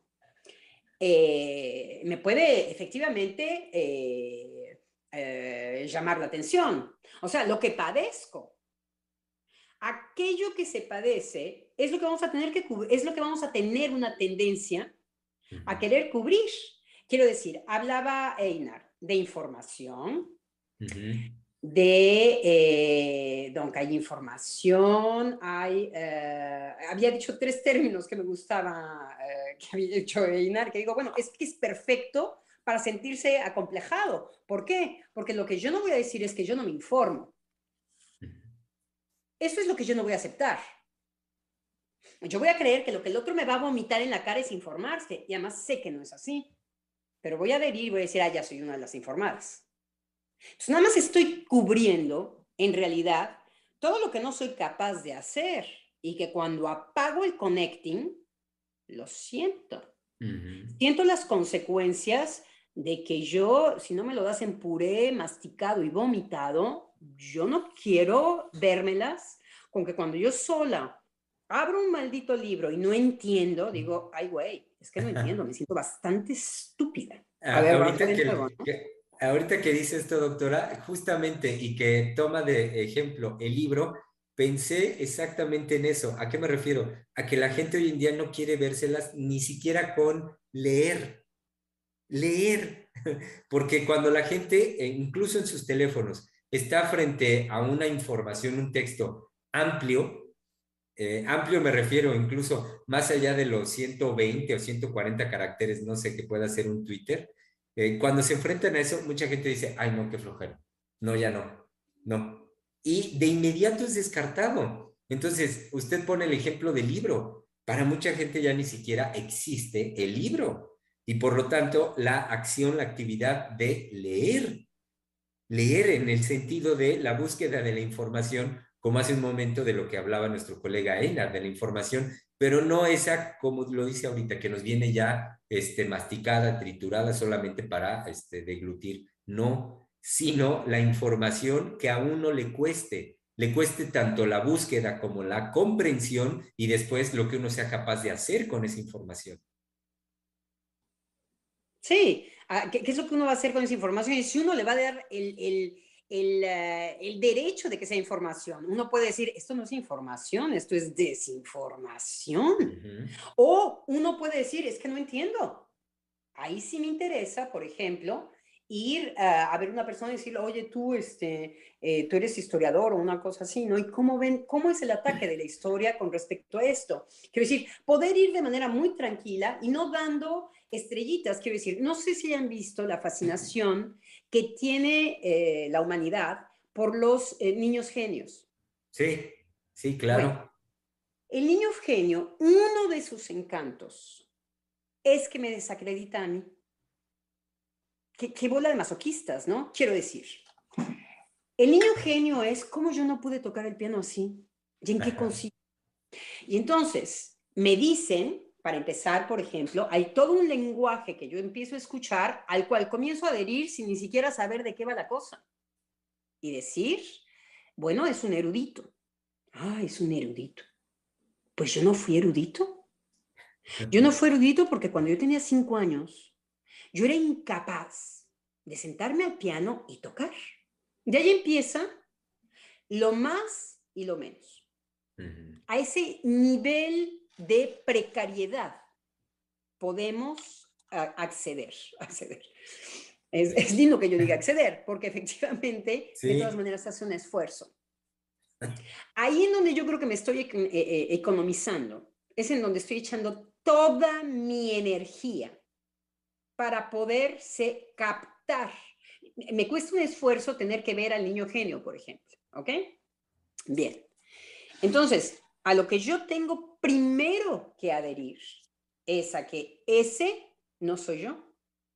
Me puede efectivamente llamar la atención. O sea, lo que padezco, aquello que se padece, es lo que vamos a tener que cubrir, es lo que vamos a tener una tendencia a querer cubrir. Quiero decir, hablaba Einar de información, donc hay información, había dicho 3 términos que me gustaba, que había dicho Einar, que digo, bueno, es que es perfecto para sentirse acomplejado. ¿Por qué? Porque lo que yo no voy a decir es que yo no me informo. Eso es lo que yo no voy a aceptar. Yo voy a creer que lo que el otro me va a vomitar en la cara es informarse, y además sé que no es así. Pero voy a adherir y voy a decir, ya soy una de las informadas. Entonces, nada más estoy cubriendo, en realidad, todo lo que no soy capaz de hacer y que cuando apago el connecting, lo siento. Siento las consecuencias de que yo, si no me lo das en puré, masticado y vomitado, yo no quiero vérmelas con que cuando yo sola abro un maldito libro y no entiendo, digo, ay, güey, es que no entiendo, me siento bastante estúpida. A ver, ahorita que dice esto, doctora, justamente, y que toma de ejemplo el libro, pensé exactamente en eso. ¿A qué me refiero? A que la gente hoy en día no quiere vérselas ni siquiera con leer. Leer. Porque cuando la gente, incluso en sus teléfonos, está frente a una información, un texto amplio, amplio me refiero incluso más allá de los 120 o 140 caracteres, no sé, que pueda ser un Twitter. Cuando se enfrentan a eso, mucha gente dice, ay, no, qué flojera. No, ya no. No. y de inmediato es descartado. Entonces, usted pone el ejemplo del libro. Para mucha gente ya ni siquiera existe el libro. Y por lo tanto, la acción, la actividad de leer. Leer en el sentido de la búsqueda de la información, como hace un momento de lo que hablaba nuestro colega Einar, de la información, pero no esa, como lo dice ahorita, que nos viene ya masticada, triturada solamente para deglutir. No, sino la información que a uno le cueste tanto la búsqueda como la comprensión y después lo que uno sea capaz de hacer con esa información. Sí, ¿qué es lo que uno va a hacer con esa información? Y si uno le va a dar el derecho de que sea información, uno puede decir, esto no es información, esto es desinformación. O uno puede decir, es que no entiendo. Ahí sí me interesa, por ejemplo, ir a ver una persona y decirle, oye, tú eres historiador o una cosa así, ¿no? ¿Y cómo es el ataque de la historia con respecto a esto? Quiero decir, poder ir de manera muy tranquila y no dando estrellitas, quiero decir, no sé si han visto la fascinación que tiene la humanidad por los niños genios. Sí, sí, claro. Bueno, el niño genio, uno de sus encantos es que me desacredita a mí. Qué bola de masoquistas, ¿no? Quiero decir, el niño genio es cómo yo no pude tocar el piano así y en qué consiste. Y entonces me dicen, para empezar, por ejemplo, hay todo un lenguaje que yo empiezo a escuchar al cual comienzo a adherir sin ni siquiera saber de qué va la cosa. Y decir, bueno, es un erudito. Ah, es un erudito. Pues yo no fui erudito. Yo no fui erudito porque cuando yo tenía 5 años, yo era incapaz de sentarme al piano y tocar. De ahí empieza lo más y lo menos. A ese nivel de precariedad podemos acceder. Es lindo que yo diga acceder, porque efectivamente, sí, de todas maneras, hace un esfuerzo. Ahí en donde yo creo que me estoy economizando, es en donde estoy echando toda mi energía para poderse captar. Me cuesta un esfuerzo tener que ver al niño genio, por ejemplo, ¿ok? Bien. Entonces, a lo que yo tengo primero que adherir es a que ese no soy yo.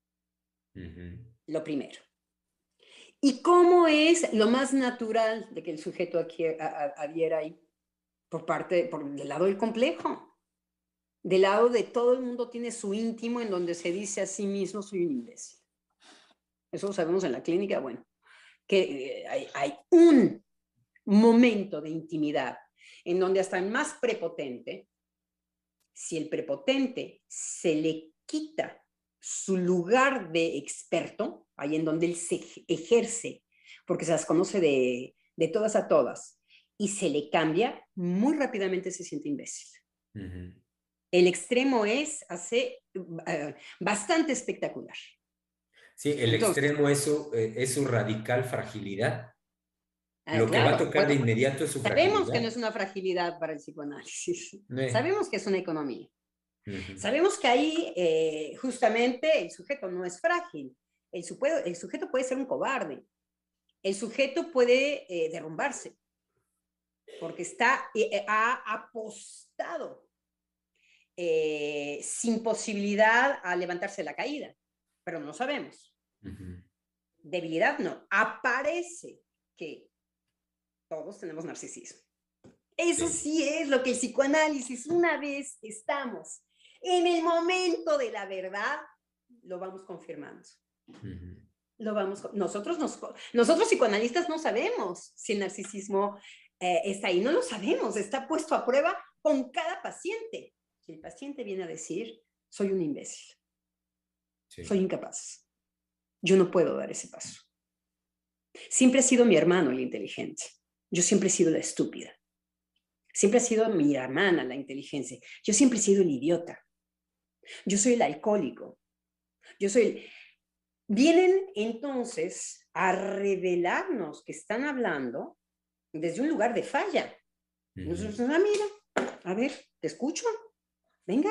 Lo primero. ¿Y cómo es lo más natural de que el sujeto adhiera ahí? Del lado del complejo. Del lado de todo el mundo tiene su íntimo en donde se dice a sí mismo, soy un imbécil. Eso lo sabemos en la clínica, bueno, que hay un momento de intimidad en donde hasta el más prepotente, si el prepotente se le quita su lugar de experto, ahí en donde él se ejerce, porque se las conoce de todas a todas, y se le cambia, muy rápidamente se siente imbécil. El extremo hace bastante espectacular. Sí, el extremo es su radical fragilidad. Lo que claro, va a tocar de inmediato es su fragilidad. Sabemos que no es una fragilidad para el psicoanálisis. Sabemos que es una economía. Sabemos que ahí justamente el sujeto no es frágil. El sujeto puede ser un cobarde. El sujeto puede derrumbarse porque ha apostado sin posibilidad a levantarse de la caída, pero no lo sabemos. Debilidad no. Aparece que todos tenemos narcisismo. Eso sí es lo que el psicoanálisis, una vez estamos en el momento de la verdad, lo vamos confirmando. Nosotros psicoanalistas no sabemos si el narcisismo está ahí, no lo sabemos, está puesto a prueba con cada paciente. Si el paciente viene a decir, soy un imbécil, soy incapaz, yo no puedo dar ese paso. Siempre ha sido mi hermano el inteligente, yo siempre he sido la estúpida. Siempre ha sido mi hermana la inteligencia. Yo siempre he sido el idiota. Yo soy el alcohólico. Vienen entonces a revelarnos que están hablando desde un lugar de falla. Nosotros, mira, a ver, te escucho. Venga.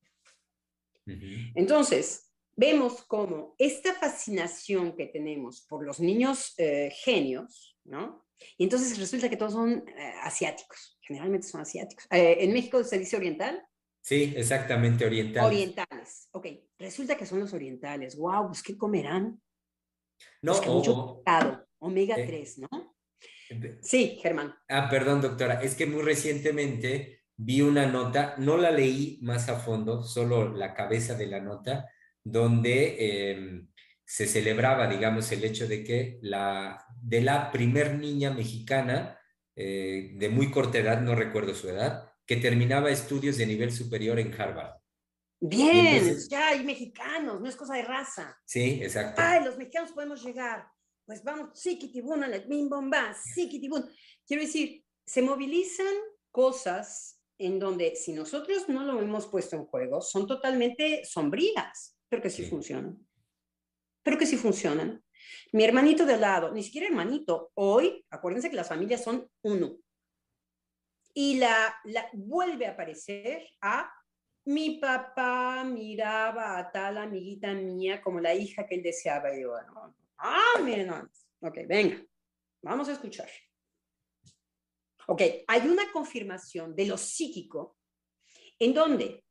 Entonces, vemos cómo esta fascinación que tenemos por los niños genios, ¿no? Y entonces resulta que todos son asiáticos, generalmente son asiáticos. En México se dice oriental. Sí, exactamente, orientales. Orientales, ok. Resulta que son los orientales. Wow, pues ¿qué comerán? No, Pues que mucho pescado, omega eh, 3, ¿no? eh, Sí, Germán. perdón, doctora, es que muy recientemente vi una nota, no la leí más a fondo, solo la cabeza de la nota, donde se celebraba, digamos, el hecho de que de la primer niña mexicana de muy corta edad, no recuerdo su edad, que terminaba estudios de nivel superior en Harvard. Y Bien, entonces, ya hay mexicanos, no es cosa de raza. sí, exacto. Ay, los mexicanos podemos llegar. Pues vamos, chiquitibuna, la bim bomba, chiquitibun. Quiero decir, se movilizan cosas en donde si nosotros no lo hemos puesto en juego, son totalmente sombrías, pero que sí Sí. funcionan. Pero que sí funcionan. Mi hermanito de al lado, ni siquiera hermanito, hoy, acuérdense que las familias son uno. Y vuelve a aparecer a mi papá miraba a tal amiguita mía como la hija que él deseaba. Y yo, bueno, miren, ok, venga, vamos a escuchar. Ok, hay una confirmación de lo psíquico en donde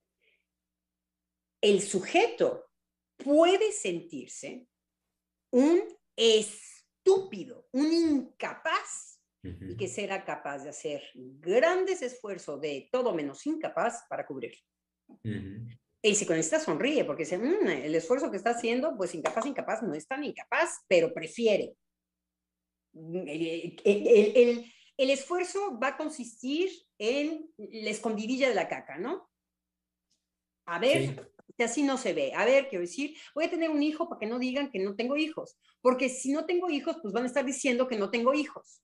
el sujeto puede sentirse un estúpido, un incapaz, y que será capaz de hacer grandes esfuerzos de todo menos incapaz para cubrirlo. El psicoanalista sonríe porque dice, el esfuerzo que está haciendo, pues incapaz, no es tan incapaz, pero prefiere. El esfuerzo va a consistir en la escondidilla de la caca, ¿no? A ver, Sí. que así no se ve. A ver, quiero decir, voy a tener un hijo para que no digan que no tengo hijos. Porque si no tengo hijos, pues van a estar diciendo que no tengo hijos.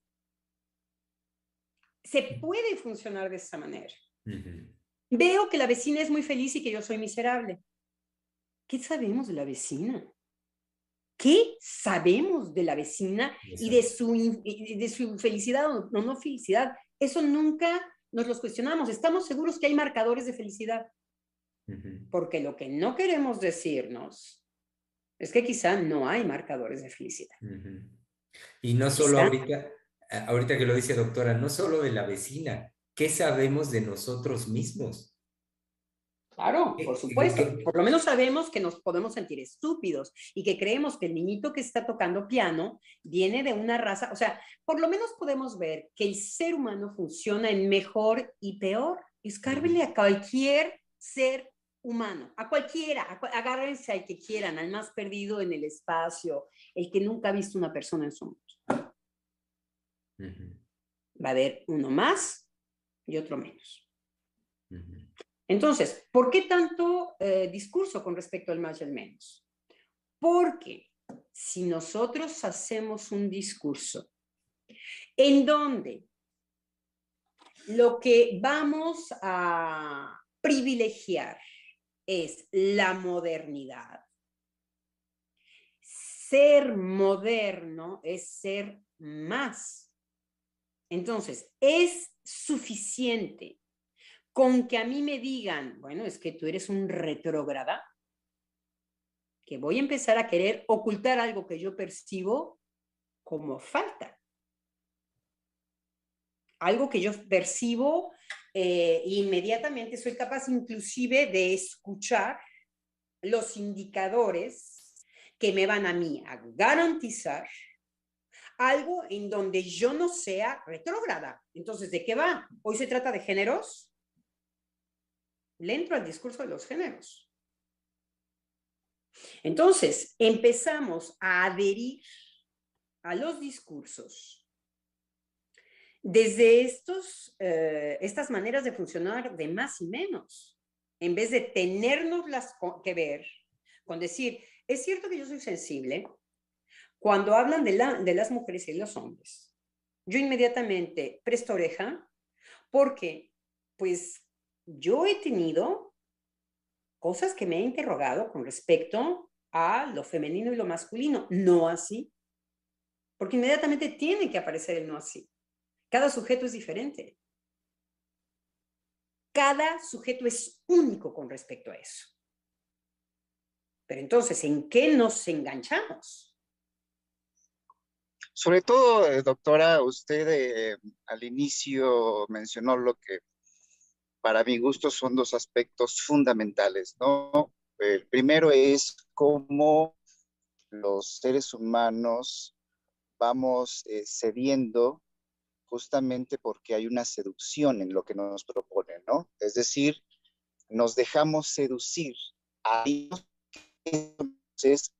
Se puede funcionar de esa manera. Veo que la vecina es muy feliz y que yo soy miserable. ¿Qué sabemos de la vecina? ¿Qué sabemos de la vecina y de su felicidad o no felicidad? Eso nunca nos los cuestionamos. Estamos seguros que hay marcadores de felicidad. Porque lo que no queremos decirnos es que quizá no hay marcadores de felicidad. Y no solo Quizá, ahorita que lo dice doctora, no solo de la vecina, ¿qué sabemos de nosotros mismos? claro, por supuesto. ¿Qué? Por lo menos sabemos que nos podemos sentir estúpidos y que creemos que el niñito que está tocando piano viene de una raza, o sea, por lo menos podemos ver que el ser humano funciona en mejor y peor. Escárbenle a cualquier ser humano, a cualquiera, agárrense al que quieran, al más perdido en el espacio, el que nunca ha visto una persona en su mundo. Va a haber uno más y otro menos. Entonces, ¿por qué tanto discurso con respecto al más y al menos? Porque si nosotros hacemos un discurso en donde lo que vamos a privilegiar es la modernidad, ser moderno es ser más. Entonces, es suficiente con que a mí me digan, bueno, es que tú eres un retrógrada, que voy a empezar a querer ocultar algo que yo percibo como falta. Algo que yo percibo inmediatamente soy capaz inclusive de escuchar los indicadores que me van a mí a garantizar algo en donde yo no sea retrógrada. Entonces, ¿de qué va? Hoy se trata de géneros. Le entro al discurso de los géneros. Entonces, empezamos a adherir a los discursos desde estas maneras de funcionar de más y menos, en vez de tenernos que ver con decir, es cierto que yo soy sensible, cuando hablan de las mujeres y los hombres, yo inmediatamente presto oreja porque, pues, yo he tenido cosas que me he interrogado con respecto a lo femenino y lo masculino, no así, porque inmediatamente tiene que aparecer el no así. Cada sujeto es diferente. Cada sujeto es único con respecto a eso. Pero entonces, ¿en qué nos enganchamos? Sobre todo, doctora, usted al inicio mencionó lo que para mi gusto son dos aspectos fundamentales, ¿no? El primero es cómo los seres humanos vamos cediendo justamente porque hay una seducción en lo que nos proponen, ¿no? Es decir, nos dejamos seducir. Ahí entonces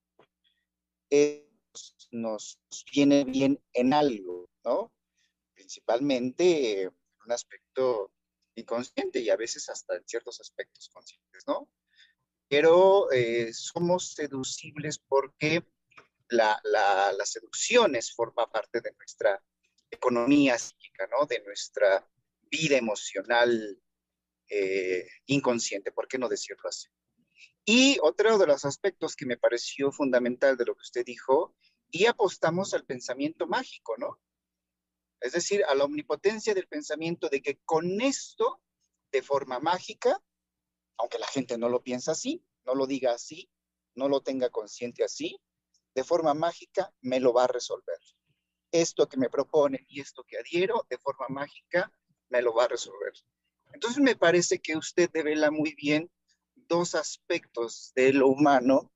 nos viene bien en algo, ¿no? Principalmente un aspecto inconsciente y a veces hasta en ciertos aspectos conscientes, ¿no? Pero somos seducibles porque la seducción forma parte de nuestra economía psíquica, ¿no? De nuestra vida emocional inconsciente, ¿por qué no decirlo así? Y otro de los aspectos que me pareció fundamental de lo que usted dijo, y apostamos al pensamiento mágico, ¿no? Es decir, a la omnipotencia del pensamiento de que con esto, de forma mágica, aunque la gente no lo piensa así, no lo diga así, no lo tenga consciente así, de forma mágica me lo va a resolver. Esto que me propone y esto que adhiero, de forma mágica me lo va a resolver. Entonces me parece que usted devela muy bien dos aspectos de lo humano,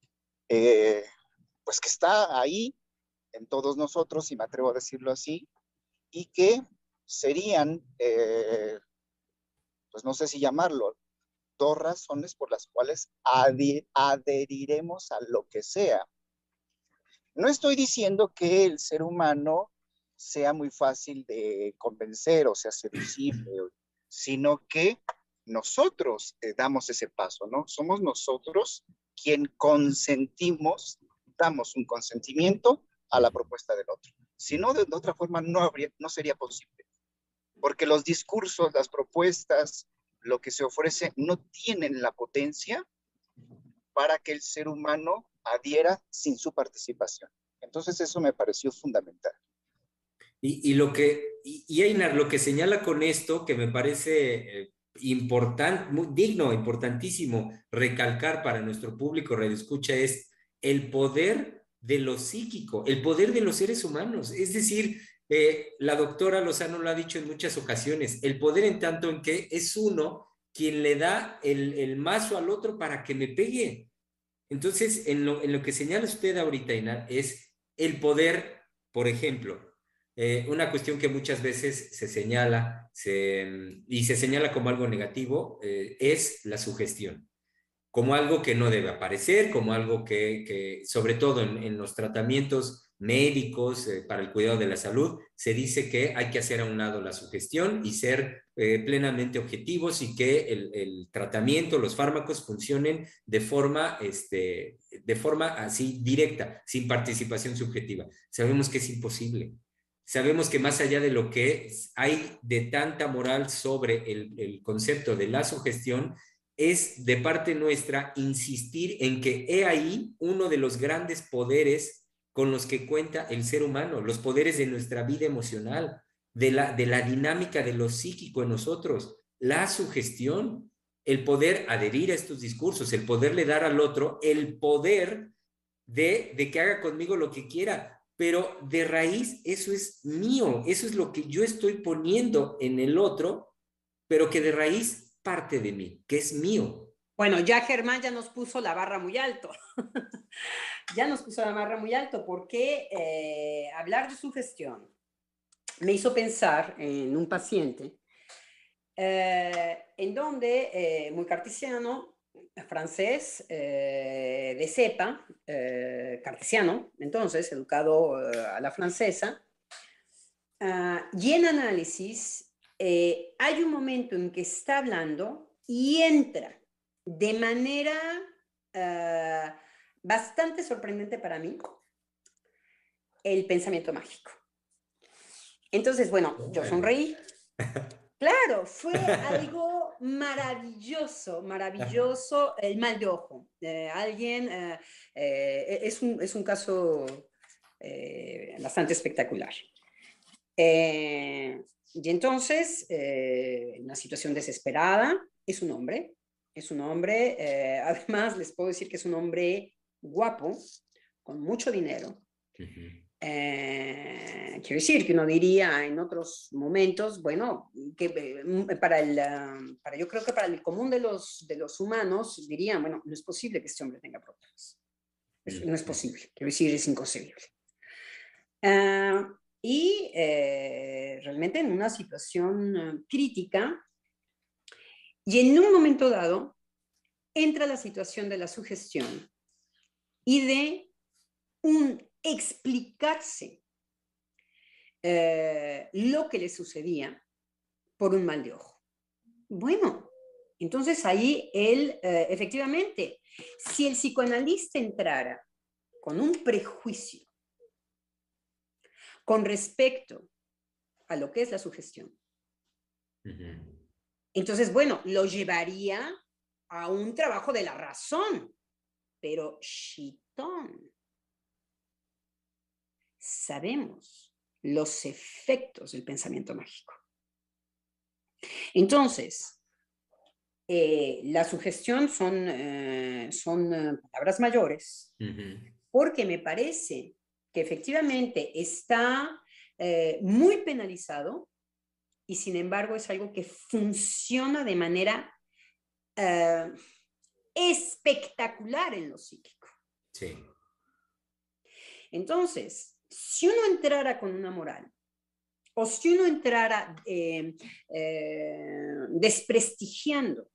pues que está ahí en todos nosotros, si me atrevo a decirlo así, y que serían, pues no sé si llamarlo, dos razones por las cuales adheriremos a lo que sea. No estoy diciendo que el ser humano sea muy fácil de convencer o sea seducible, sino que nosotros damos ese paso, ¿no? Somos nosotros quien consentimos, damos un consentimiento a la propuesta del otro. Si no, de otra forma no sería posible. Porque los discursos, las propuestas, lo que se ofrece, no tienen la potencia para que el ser humano adhiera sin su participación. Entonces eso me pareció fundamental. Einar, lo que señala con esto, que me parece importante, muy digno, importantísimo recalcar para nuestro público radioescucha, es el poder de lo psíquico, el poder de los seres humanos. Es decir, la doctora Lozano lo ha dicho en muchas ocasiones, el poder en tanto en que es uno quien le da el mazo al otro para que me pegue. Entonces, en lo que señala usted ahorita, Einar, es el poder, por ejemplo, una cuestión que muchas veces se señala y se señala como algo negativo, es la sugestión, como algo que no debe aparecer, como algo que sobre todo en los tratamientos médicos para el cuidado de la salud, se dice que hay que hacer a un lado la sugestión y ser plenamente objetivos y que el tratamiento, los fármacos funcionen de forma así directa, sin participación subjetiva. Sabemos que es imposible. Sabemos que más allá de lo que hay de tanta moral sobre el concepto de la sugestión, es de parte nuestra insistir en que he ahí uno de los grandes poderes con los que cuenta el ser humano, los poderes de nuestra vida emocional, de la dinámica de lo psíquico en nosotros, la sugestión, el poder adherir a estos discursos, el poderle dar al otro el poder de que haga conmigo lo que quiera, pero de raíz eso es mío, eso es lo que yo estoy poniendo en el otro, pero que de raíz parte de mí, que es mío. Bueno, ya Germán ya nos puso la barra muy alto. Ya nos puso la barra muy alto porque hablar de sugestión me hizo pensar en un paciente en donde, muy cartesiano, francés, de cepa, cartesiano, entonces, educado a la francesa, y en análisis hay un momento en que está hablando y entra de manera bastante sorprendente para mí el pensamiento mágico. Entonces, bueno, yo sonreí. Claro, fue algo maravilloso, maravilloso, el mal de ojo. Es un caso bastante espectacular. Y entonces, una situación desesperada, es un hombre, además les puedo decir que es un hombre guapo, con mucho dinero, Quiero decir que uno diría en otros momentos, bueno, que yo creo que para el común de los humanos dirían, bueno, no es posible que este hombre tenga problemas. No es posible, quiero decir, es inconcebible. Realmente en una situación crítica y en un momento dado entra la situación de la sugestión y de un explicarse lo que le sucedía por un mal de ojo. Bueno, entonces ahí él, efectivamente, si el psicoanalista entrara con un prejuicio con respecto a lo que es la sugestión, entonces, bueno, lo llevaría a un trabajo de la razón, pero chitón. Sabemos los efectos del pensamiento mágico. Entonces, la sugestión son palabras mayores, porque me parece que efectivamente está muy penalizado y sin embargo es algo que funciona de manera espectacular en lo psíquico. Sí. Entonces, si uno entrara con una moral, o si uno entrara desprestigiando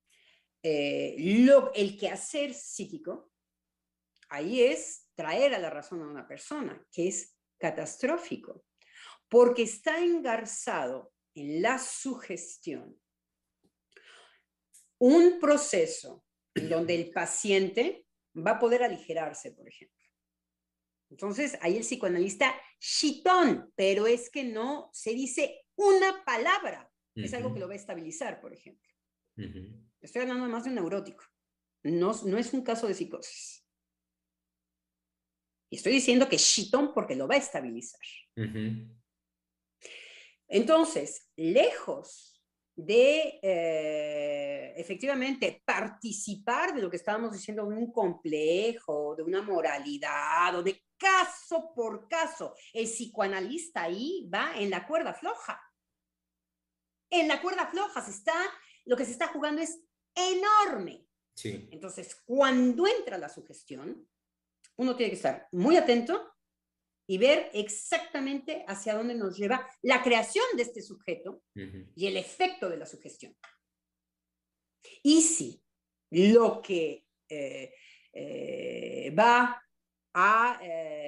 el quehacer psíquico, ahí es traer a la razón a una persona, que es catastrófico, porque está engarzado en la sugestión un proceso en donde el paciente va a poder aligerarse, por ejemplo. Entonces, ahí el psicoanalista, chitón, pero es que no se dice una palabra. Es algo que lo va a estabilizar, por ejemplo. Estoy hablando más de un neurótico. No es un caso de psicosis. Y estoy diciendo que chitón porque lo va a estabilizar. Entonces, lejos de efectivamente participar de lo que estábamos diciendo, de un complejo, de una moralidad o de caso por caso, el psicoanalista ahí va en la cuerda floja. En la cuerda floja lo que se está jugando es enorme. Sí. Entonces, cuando entra la sugestión, uno tiene que estar muy atento y ver exactamente hacia dónde nos lleva la creación de este sujeto y el efecto de la sugestión. Y si lo que va a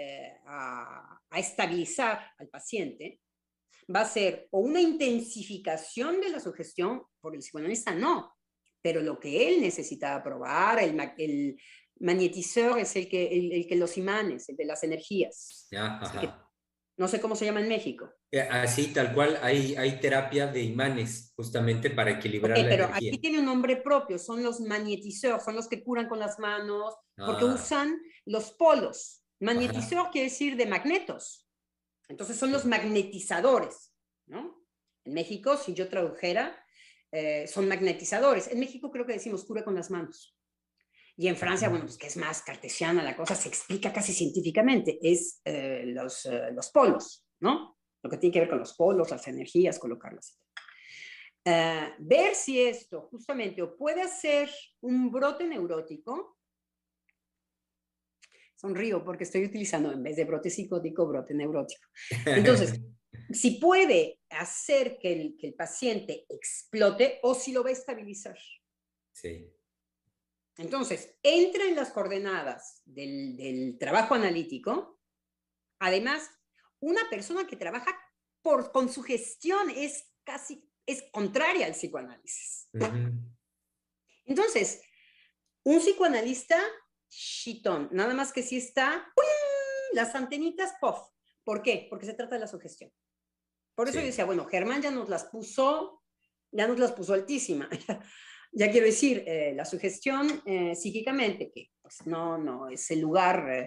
estabilizar al paciente va a ser o una intensificación de la sugestión, por el psicoanalista no, pero lo que él necesita probar, el magnetiseur es el que los imanes, el de las energías. No sé cómo se llama en México. Así, tal cual, hay terapia de imanes justamente para equilibrar la pero energía. aquí tiene un nombre propio, son los magnetiseurs, son los que curan con las manos, porque usan los polos. Magnetiseur quiere decir de magnetos. Entonces son los magnetizadores, ¿no? En México, si yo tradujera, son magnetizadores. En México creo que decimos cura con las manos. Y en Francia, bueno, pues que es más cartesiana la cosa, se explica casi científicamente, es los polos, ¿no? Lo que tiene que ver con los polos, las energías, colocarlas. Ver si esto justamente o puede ser un brote neurótico. Sonrío porque estoy utilizando en vez de brote psicótico, brote neurótico. Entonces, si puede hacer que el paciente explote o si lo va a estabilizar. Sí. Entonces, entra en las coordenadas del trabajo analítico. Además, una persona que trabaja con sugestión es contraria al psicoanálisis. Entonces, un psicoanalista chitón, nada más que si está las antenitas, ¡puff! ¿Por qué? Porque se trata de la sugestión. Por eso yo decía, bueno, Germán ya nos las puso altísima. Ya quiero decir, la sugestión psíquicamente, que pues no es el lugar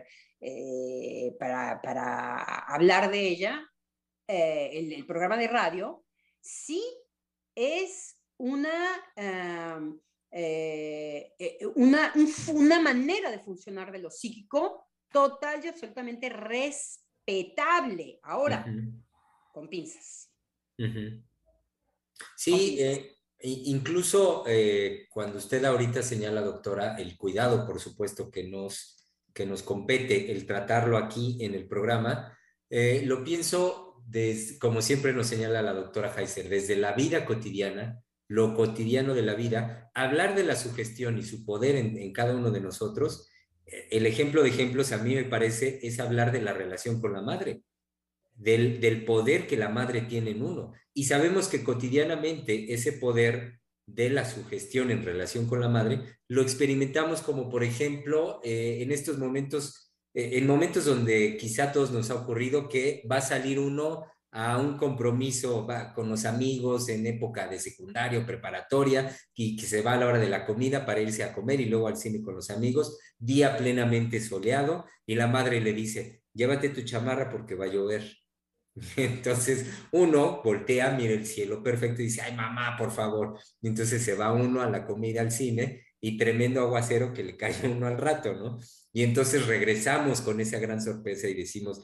para hablar de ella, el programa de radio, sí es una manera de funcionar de lo psíquico total y absolutamente respetable. respetable. Ahora, Ujú, con pinzas. ujú. Con Sí, pinzas. incluso cuando usted ahorita señala, doctora, el cuidado, por supuesto, que nos compete el tratarlo aquí en el programa, lo pienso, como siempre nos señala la doctora Heiser, desde la vida cotidiana, lo cotidiano de la vida, hablar de la sugestión y su poder en cada uno de nosotros. El ejemplo de ejemplos a mí me parece es hablar de la relación con la madre del poder que la madre tiene en uno. Y sabemos que cotidianamente ese poder de la sugestión en relación con la madre lo experimentamos como, por ejemplo, en estos momentos, en momentos donde quizá a todos nos ha ocurrido que va a salir uno a un compromiso con los amigos en época de secundaria o preparatoria y que se va a la hora de la comida para irse a comer y luego al cine con los amigos, día plenamente soleado y la madre le dice, llévate tu chamarra porque va a llover. Entonces uno voltea, mira el cielo perfecto y dice, ay mamá, por favor. Y entonces se va uno a la comida, al cine y tremendo aguacero que le cae a uno al rato, ¿no? Y entonces regresamos con esa gran sorpresa y decimos,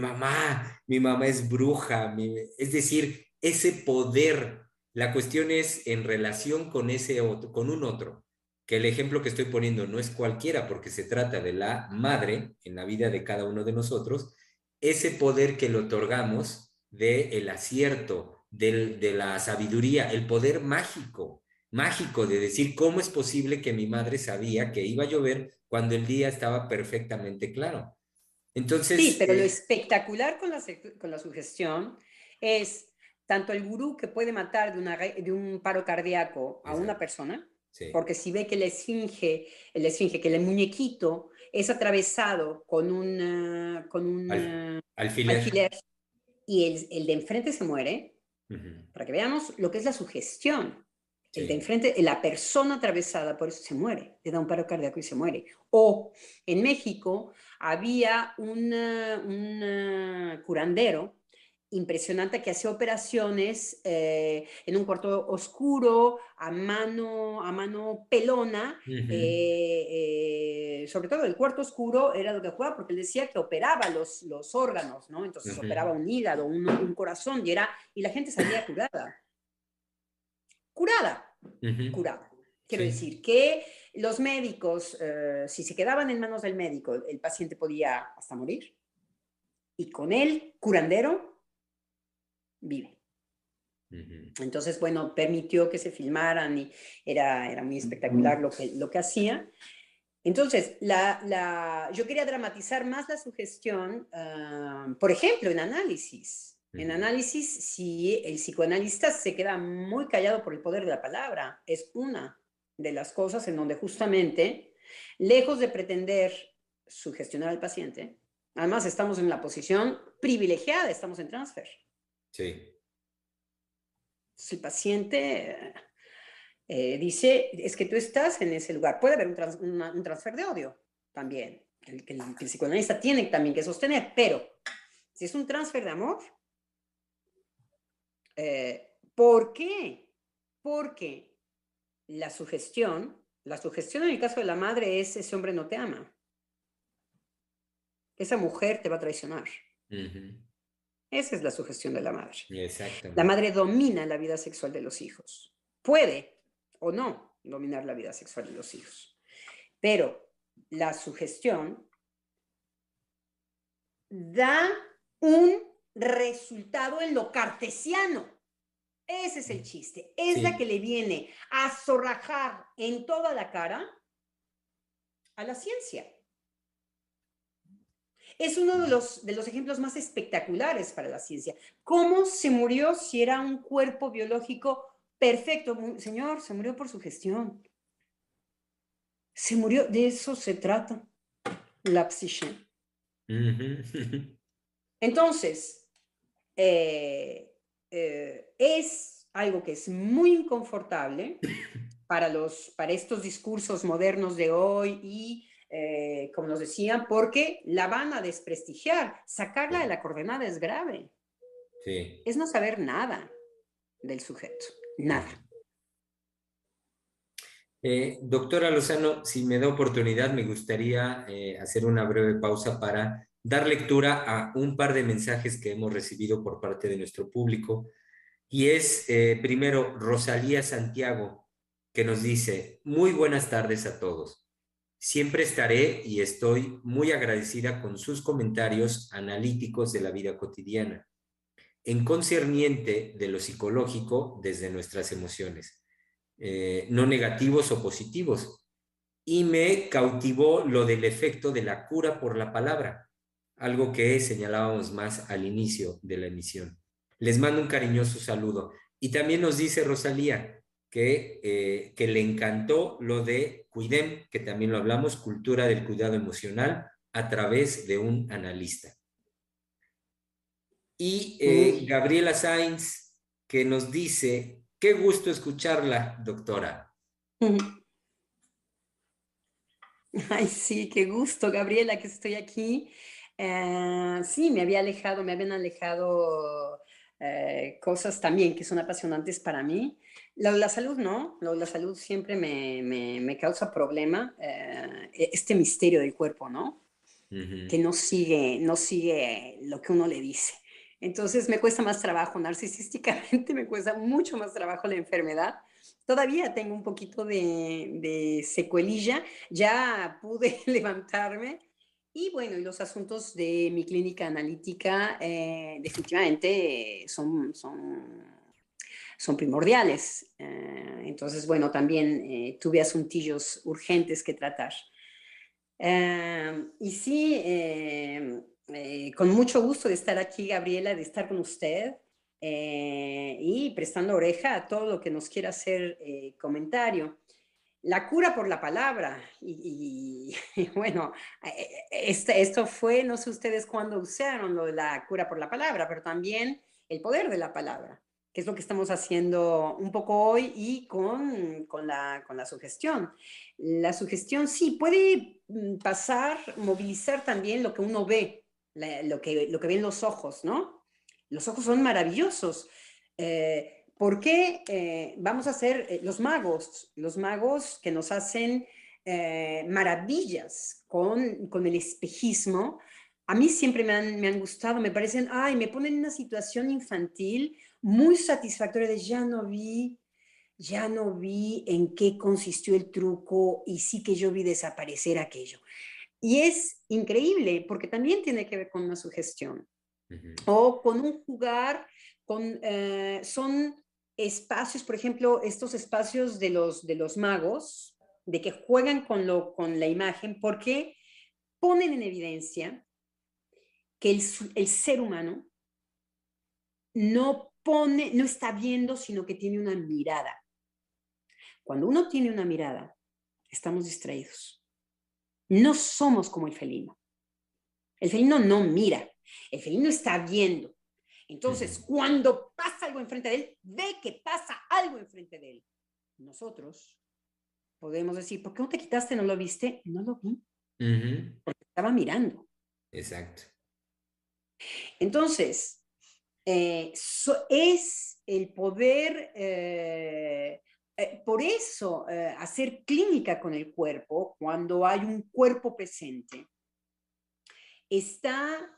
mi mamá es bruja, es decir, ese poder. La cuestión es en relación con ese otro, con un otro, que el ejemplo que estoy poniendo no es cualquiera porque se trata de la madre en la vida de cada uno de nosotros, ese poder que le otorgamos del acierto, de la sabiduría, el poder mágico, mágico de decir cómo es posible que mi madre sabía que iba a llover cuando el día estaba perfectamente claro. Sí, Entonces, pero lo espectacular con la sugestión es tanto el gurú que puede matar de un paro cardíaco a una exacto, persona, sí. porque si ve que la esfinge, que el muñequito es atravesado con un Alfiler. alfiler y el de enfrente se muere, Uh-huh. para que veamos lo que es la sugestión. El de Sí. enfrente, la persona atravesada, por eso se muere, le da un paro cardíaco y se muere. O en México había un curandero impresionante que hacía operaciones en un cuarto oscuro, a mano pelona, Uh-huh. sobre todo el cuarto oscuro era lo que jugaba, porque él decía que operaba los órganos, ¿no? Entonces operaba Uh-huh. un hígado, un corazón, y la gente salía curada. Curada, Uh-huh. curada. Quiero Sí. decir que los médicos, si se quedaban en manos del médico, el paciente podía hasta morir. Y con el curandero vive. Uh-huh. Entonces, bueno, permitió que se filmaran y era muy espectacular lo que hacía. Entonces, yo quería dramatizar más la sugestión, por ejemplo, en análisis. En Uh-huh. análisis, si el psicoanalista se queda muy callado por el poder de la palabra, es una de las cosas en donde justamente, lejos de pretender sugestionar al paciente, además estamos en la posición privilegiada, estamos en transfer. Sí. El paciente dice, es que tú estás en ese lugar. Puede haber un transfer de odio también, que el psicoanalista tiene también que sostener, pero si es un transfer de amor, ¿por qué? Porque la sugestión en el caso de la madre es ese hombre no te ama, esa mujer te va a traicionar. Uh-huh. Esa es la sugestión de la madre. La Exactamente. madre domina la vida sexual de los hijos. Puede o no dominar la vida sexual de los hijos. Pero la sugestión da un resultado en lo cartesiano. Ese es el chiste. Es la que Sí. le viene a zorrajar en toda la cara a la ciencia. Es uno de los ejemplos más espectaculares para la ciencia. ¿Cómo se murió si era un cuerpo biológico perfecto? Señor, se murió por sugestión. Se murió, de eso se trata la psique. Uh-huh. Entonces, es algo que es muy inconfortable para estos discursos modernos de hoy y, como nos decían, porque la van a desprestigiar. Sacarla de la coordenada es grave. Sí. Es no saber nada del sujeto, nada. Doctora Lozano, si me da oportunidad, me gustaría hacer una breve pausa para dar lectura a un par de mensajes que hemos recibido por parte de nuestro público. Y es primero Rosalía Santiago, que nos dice, muy buenas tardes a todos. Siempre estaré y estoy muy agradecida con sus comentarios analíticos de la vida cotidiana, en concerniente de lo psicológico desde nuestras emociones, no negativos o positivos. Y me cautivó lo del efecto de la cura por la palabra, algo que señalábamos más al inicio de la emisión. Les mando un cariñoso saludo. Y también nos dice Rosalía que le encantó lo de Cuidem, que también lo hablamos, cultura del cuidado emocional a través de un analista. Y Gabriela Sainz, que nos dice, qué gusto escucharla, doctora. Ay, sí, qué gusto, Gabriela, que estoy aquí. Sí, me habían alejado cosas también que son apasionantes para mí. La salud no, la salud siempre me causa problema, este misterio del cuerpo, ¿no? Que no sigue lo que uno le dice. Entonces me cuesta más trabajo, narcisísticamente me cuesta mucho más trabajo la enfermedad. Todavía tengo un poquito de secuelilla, ya pude levantarme. Y bueno, y los asuntos de mi clínica analítica definitivamente son primordiales. Entonces, bueno, también tuve asuntillos urgentes que tratar. Y sí, con mucho gusto de estar aquí, Gabriela, de estar con usted y prestando oreja a todo lo que nos quiera hacer comentario. La cura por la palabra. Y bueno, esto fue, no sé ustedes cuándo usaron lo de la cura por la palabra, pero también el poder de la palabra, que es lo que estamos haciendo un poco hoy y con la sugestión. La sugestión sí puede pasar, movilizar también lo que uno ve, lo que ven los ojos, ¿no? Los ojos son maravillosos. ¿Por qué vamos a ser los magos que nos hacen maravillas con el espejismo? A mí siempre me han gustado, me parecen, ay, me ponen en una situación infantil muy satisfactoria de ya no vi en qué consistió el truco y sí que yo vi desaparecer aquello. Y es increíble porque también tiene que ver con una sugestión o con un jugar, son espacios, por ejemplo, estos espacios de los magos, de que juegan con la imagen porque ponen en evidencia que el ser humano no está viendo, sino que tiene una mirada. Cuando uno tiene una mirada, estamos distraídos. No somos como el felino. El felino no mira, el felino está viendo. Entonces, cuando pasa algo enfrente de él, ve que pasa algo enfrente de él. Nosotros podemos decir, ¿por qué no te quitaste? ¿No lo viste? No lo vi. Porque estaba mirando. Exacto. Entonces, es el poder, por eso, hacer clínica con el cuerpo, cuando hay un cuerpo presente, está,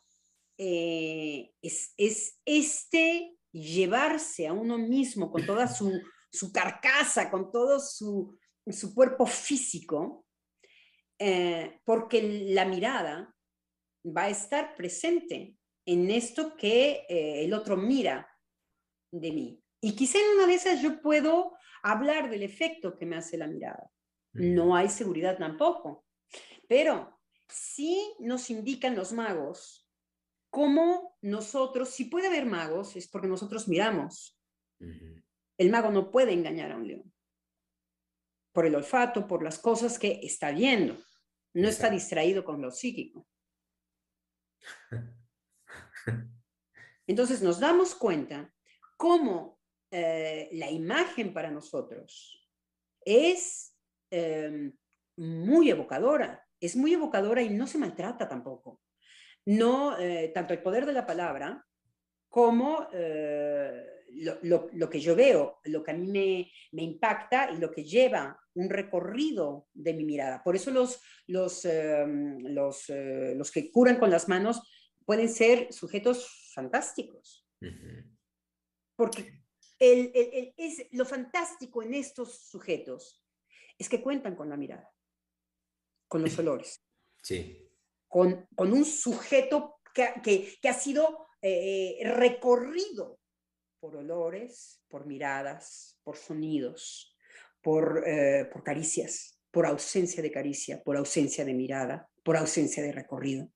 es este llevarse a uno mismo con toda su carcasa, con todo su cuerpo físico, porque la mirada va a estar presente en esto que el otro mira de mí. Y quizá en una de esas yo puedo hablar del efecto que me hace la mirada. No hay seguridad tampoco, pero sí nos indican los magos cómo nosotros, si puede haber magos, es porque nosotros miramos. El mago no puede engañar a un león por el olfato, por las cosas que está viendo. No está distraído con lo psíquico. Entonces nos damos cuenta cómo la imagen para nosotros es muy evocadora y no se maltrata tampoco. No, tanto el poder de la palabra como lo que yo veo, lo que a mí me impacta y lo que lleva un recorrido de mi mirada. Por eso los que curan con las manos pueden ser sujetos fantásticos. Porque lo fantástico en estos sujetos es que cuentan con la mirada, con los olores, Sí. con un sujeto que ha sido recorrido por olores, por miradas, por sonidos, por caricias, por ausencia de caricia, por ausencia de mirada, por ausencia de recorrido.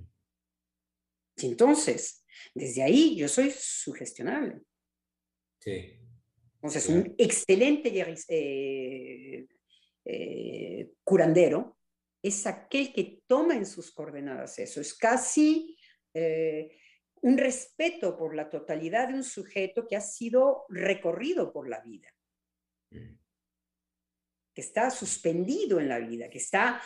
Y entonces, desde ahí yo soy sugestionable. Sí. Entonces, Claro. un excelente curandero es aquel que toma en sus coordenadas eso. Es casi un respeto por la totalidad de un sujeto que ha sido recorrido por la vida, que está suspendido en la vida, que está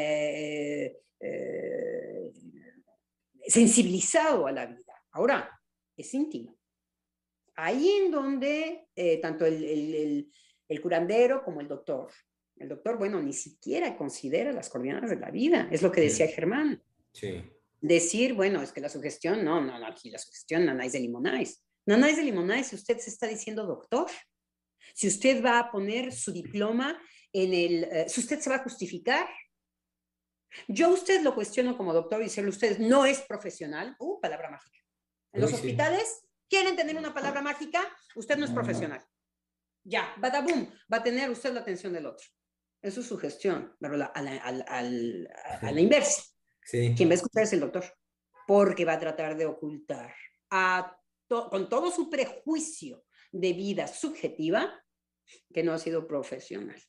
sensibilizado a la vida. Ahora, es íntimo. Ahí en donde tanto el curandero como el doctor, bueno, ni siquiera considera las coordenadas de la vida, es lo que decía Germán. Sí. Decir, bueno, es que la sugestión, no, aquí la sugestión, nanáis de limonáis. Nanáis de limonáis si usted se está diciendo doctor, si usted va a poner su diploma si usted se va a justificar. Yo a usted lo cuestiono como doctor y decirle a ustedes, no es profesional, palabra mágica. En los hospitales quieren tener una palabra mágica, usted no es profesional. Ya, badabum, va a tener usted la atención del otro. Eso es sugestión, pero a la inversa. Sí. Quien va a escuchar es el doctor, porque va a tratar de ocultar con todo su prejuicio de vida subjetiva que no ha sido profesional.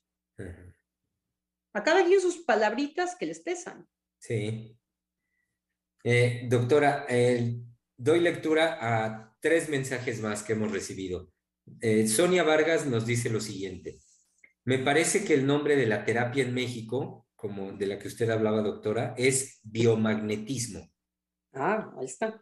A cada quien sus palabritas que les pesan. Sí. Doctora, doy lectura a 3 mensajes más que hemos recibido. Sonia Vargas nos dice lo siguiente. Me parece que el nombre de la terapia en México, como de la que usted hablaba, doctora, es biomagnetismo. Ahí está.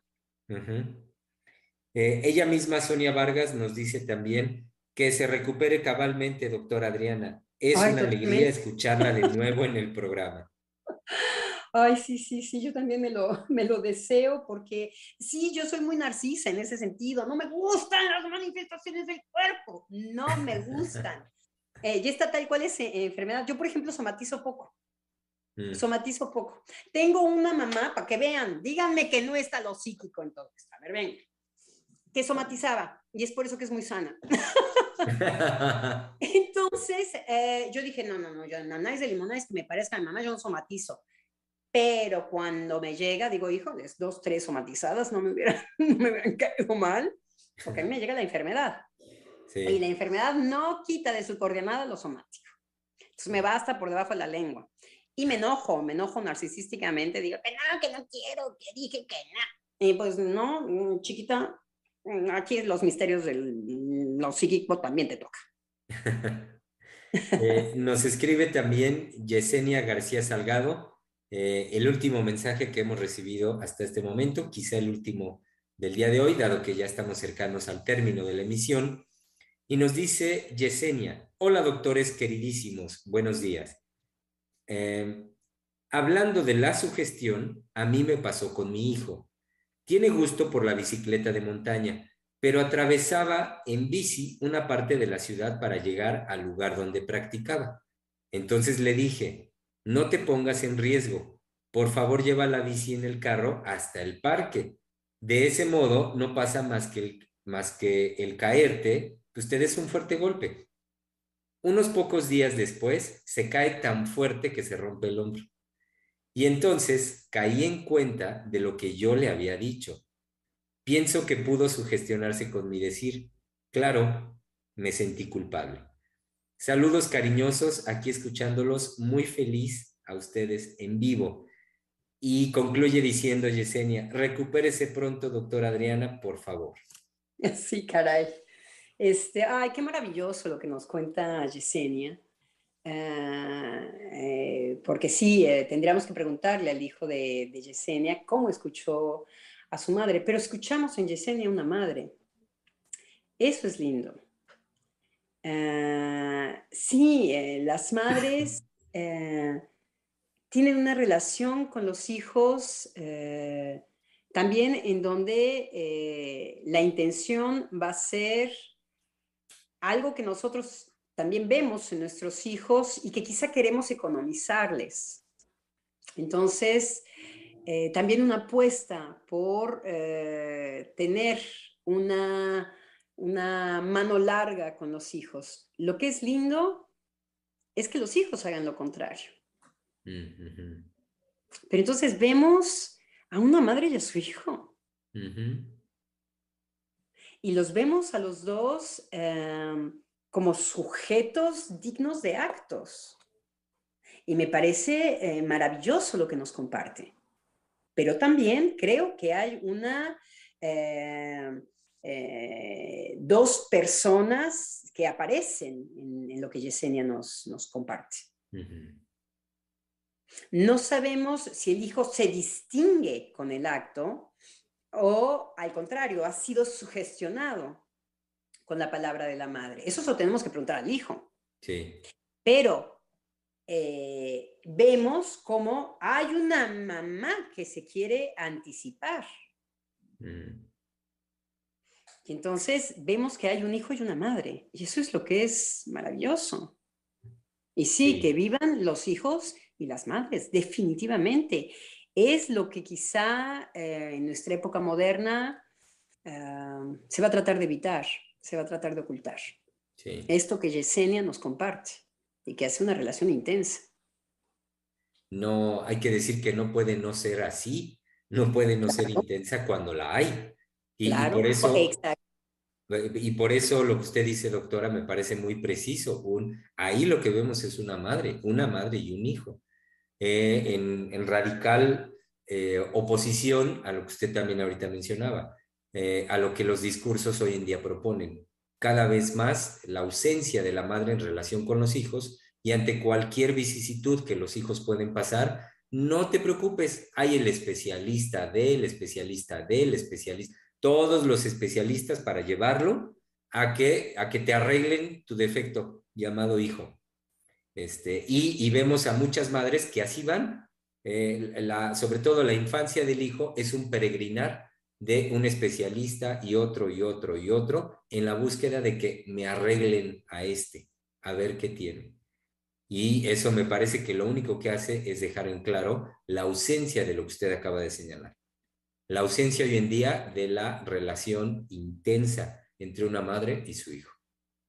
Ella misma, Sonia Vargas, nos dice también que se recupere cabalmente, doctora Adriana. Es una alegría escucharla de nuevo en el programa. Ay, sí, yo también me lo deseo porque sí, yo soy muy narcisa en ese sentido. No me gustan las manifestaciones del cuerpo, no me gustan. Ya está tal cual es enfermedad. Yo, por ejemplo, somatizo poco. Somatizo poco. Tengo una mamá, para que vean, díganme que no está lo psíquico en todo esto. A ver, venga. Que somatizaba, y es por eso que es muy sana. Entonces, yo dije, no, yo nanáis de limonáis que me parezca a mi mamá, yo no somatizo. Pero cuando me llega, digo, híjoles, 2, 3 somatizadas no me hubieran caído mal, porque a mí me llega la enfermedad. Sí. Y la enfermedad no quita de su coordenada lo somático. Entonces me va hasta por debajo de la lengua. Y me enojo narcisísticamente, digo, que no quiero, que dije que no. Y pues no, chiquita, aquí los misterios lo psíquico también te toca. Nos escribe también Yesenia García Salgado. El último mensaje que hemos recibido hasta este momento, quizá el último del día de hoy, dado que ya estamos cercanos al término de la emisión, y nos dice Yesenia: hola doctores queridísimos, buenos días. Hablando de la sugestión, a mí me pasó con mi hijo. Tiene gusto por la bicicleta de montaña, pero atravesaba en bici una parte de la ciudad para llegar al lugar donde practicaba. Entonces le dije: no te pongas en riesgo, por favor lleva la bici en el carro hasta el parque. De ese modo no pasa más que el caerte, pues te des un fuerte golpe. Unos pocos días después se cae tan fuerte que se rompe el hombro. Y entonces caí en cuenta de lo que yo le había dicho. Pienso que pudo sugestionarse con mi decir. Claro, me sentí culpable. Saludos cariñosos, aquí escuchándolos, muy feliz a ustedes en vivo. Y concluye diciendo Yesenia: recupérese pronto, doctora Adriana, por favor. Sí, caray. Ay, qué maravilloso lo que nos cuenta Yesenia. Porque sí, tendríamos que preguntarle al hijo de Yesenia cómo escuchó a su madre, pero escuchamos en Yesenia una madre. Eso es lindo. Sí, las madres tienen una relación con los hijos también en donde la intención va a ser algo que nosotros también vemos en nuestros hijos y que quizá queremos economizarles. Entonces, también una apuesta por tener una mano larga con los hijos. Lo que es lindo es que los hijos hagan lo contrario. Uh-huh. Pero entonces vemos a una madre y a su hijo. Uh-huh. Y los vemos a los dos como sujetos dignos de actos. Y me parece maravilloso lo que nos comparte. Pero también creo que hay dos personas que aparecen en lo que Yesenia nos comparte. Uh-huh. No sabemos si el hijo se distingue con el acto o, al contrario, ha sido sugestionado con la palabra de la madre. Eso se lo tenemos que preguntar al hijo. Sí. Pero vemos cómo hay una mamá que se quiere anticipar. Y entonces vemos que hay un hijo y una madre. Y eso es lo que es maravilloso. Y sí, que vivan los hijos y las madres, definitivamente. Es lo que quizá en nuestra época moderna se va a tratar de evitar, se va a tratar de ocultar. Sí. Esto que Yesenia nos comparte y que hace una relación intensa. No, hay que decir que no puede no ser así, no puede no ser intensa cuando la hay. Claro, por eso, exacto. y por eso lo que usted dice, doctora, me parece muy preciso. Ahí lo que vemos es una madre y un hijo. En radical oposición a lo que usted también ahorita mencionaba, a lo que los discursos hoy en día proponen. Cada vez más la ausencia de la madre en relación con los hijos, y ante cualquier vicisitud que los hijos pueden pasar, no te preocupes, hay el especialista del especialista del especialista, todos los especialistas para llevarlo a que te arreglen tu defecto llamado hijo. Y vemos a muchas madres que así van, sobre todo la infancia del hijo es un peregrinar de un especialista y otro y otro y otro en la búsqueda de que me arreglen a ver qué tiene. Y eso me parece que lo único que hace es dejar en claro la ausencia de lo que usted acaba de señalar. La ausencia hoy en día de la relación intensa entre una madre y su hijo.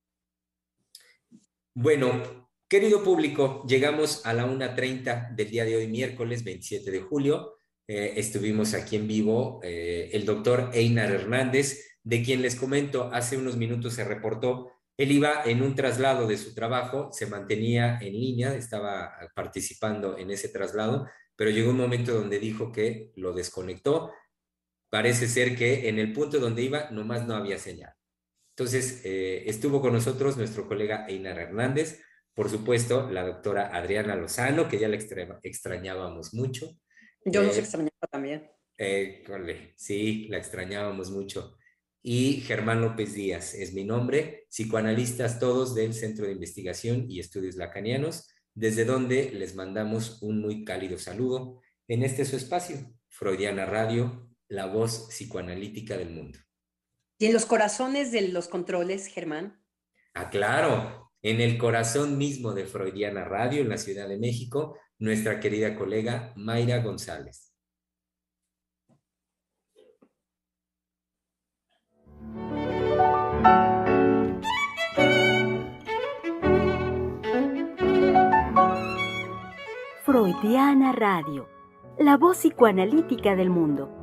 Bueno, querido público, llegamos a la 1:30 del día de hoy, miércoles 27 de julio. Estuvimos aquí en vivo el doctor Einar Hernández, de quien les comento, hace unos minutos se reportó. Él iba en un traslado de su trabajo, se mantenía en línea, estaba participando en ese traslado, pero llegó un momento donde dijo que lo desconectó. Parece ser que en el punto donde iba nomás no había señal. Entonces, estuvo con nosotros nuestro colega Einar Hernández, por supuesto, la doctora Adriana Lozano, que ya la extrañábamos mucho. Yo los extrañaba también. Sí, la extrañábamos mucho. Y Germán López Díaz es mi nombre, psicoanalistas todos del Centro de Investigación y Estudios Lacanianos, desde donde les mandamos un muy cálido saludo en este su espacio, Freudiana Radio, la voz psicoanalítica del mundo. ¿Y en los corazones de los controles, Germán? Ah, claro, en el corazón mismo de Freudiana Radio, en la Ciudad de México, nuestra querida colega Mayra González. Freudiana Radio, la voz psicoanalítica del mundo.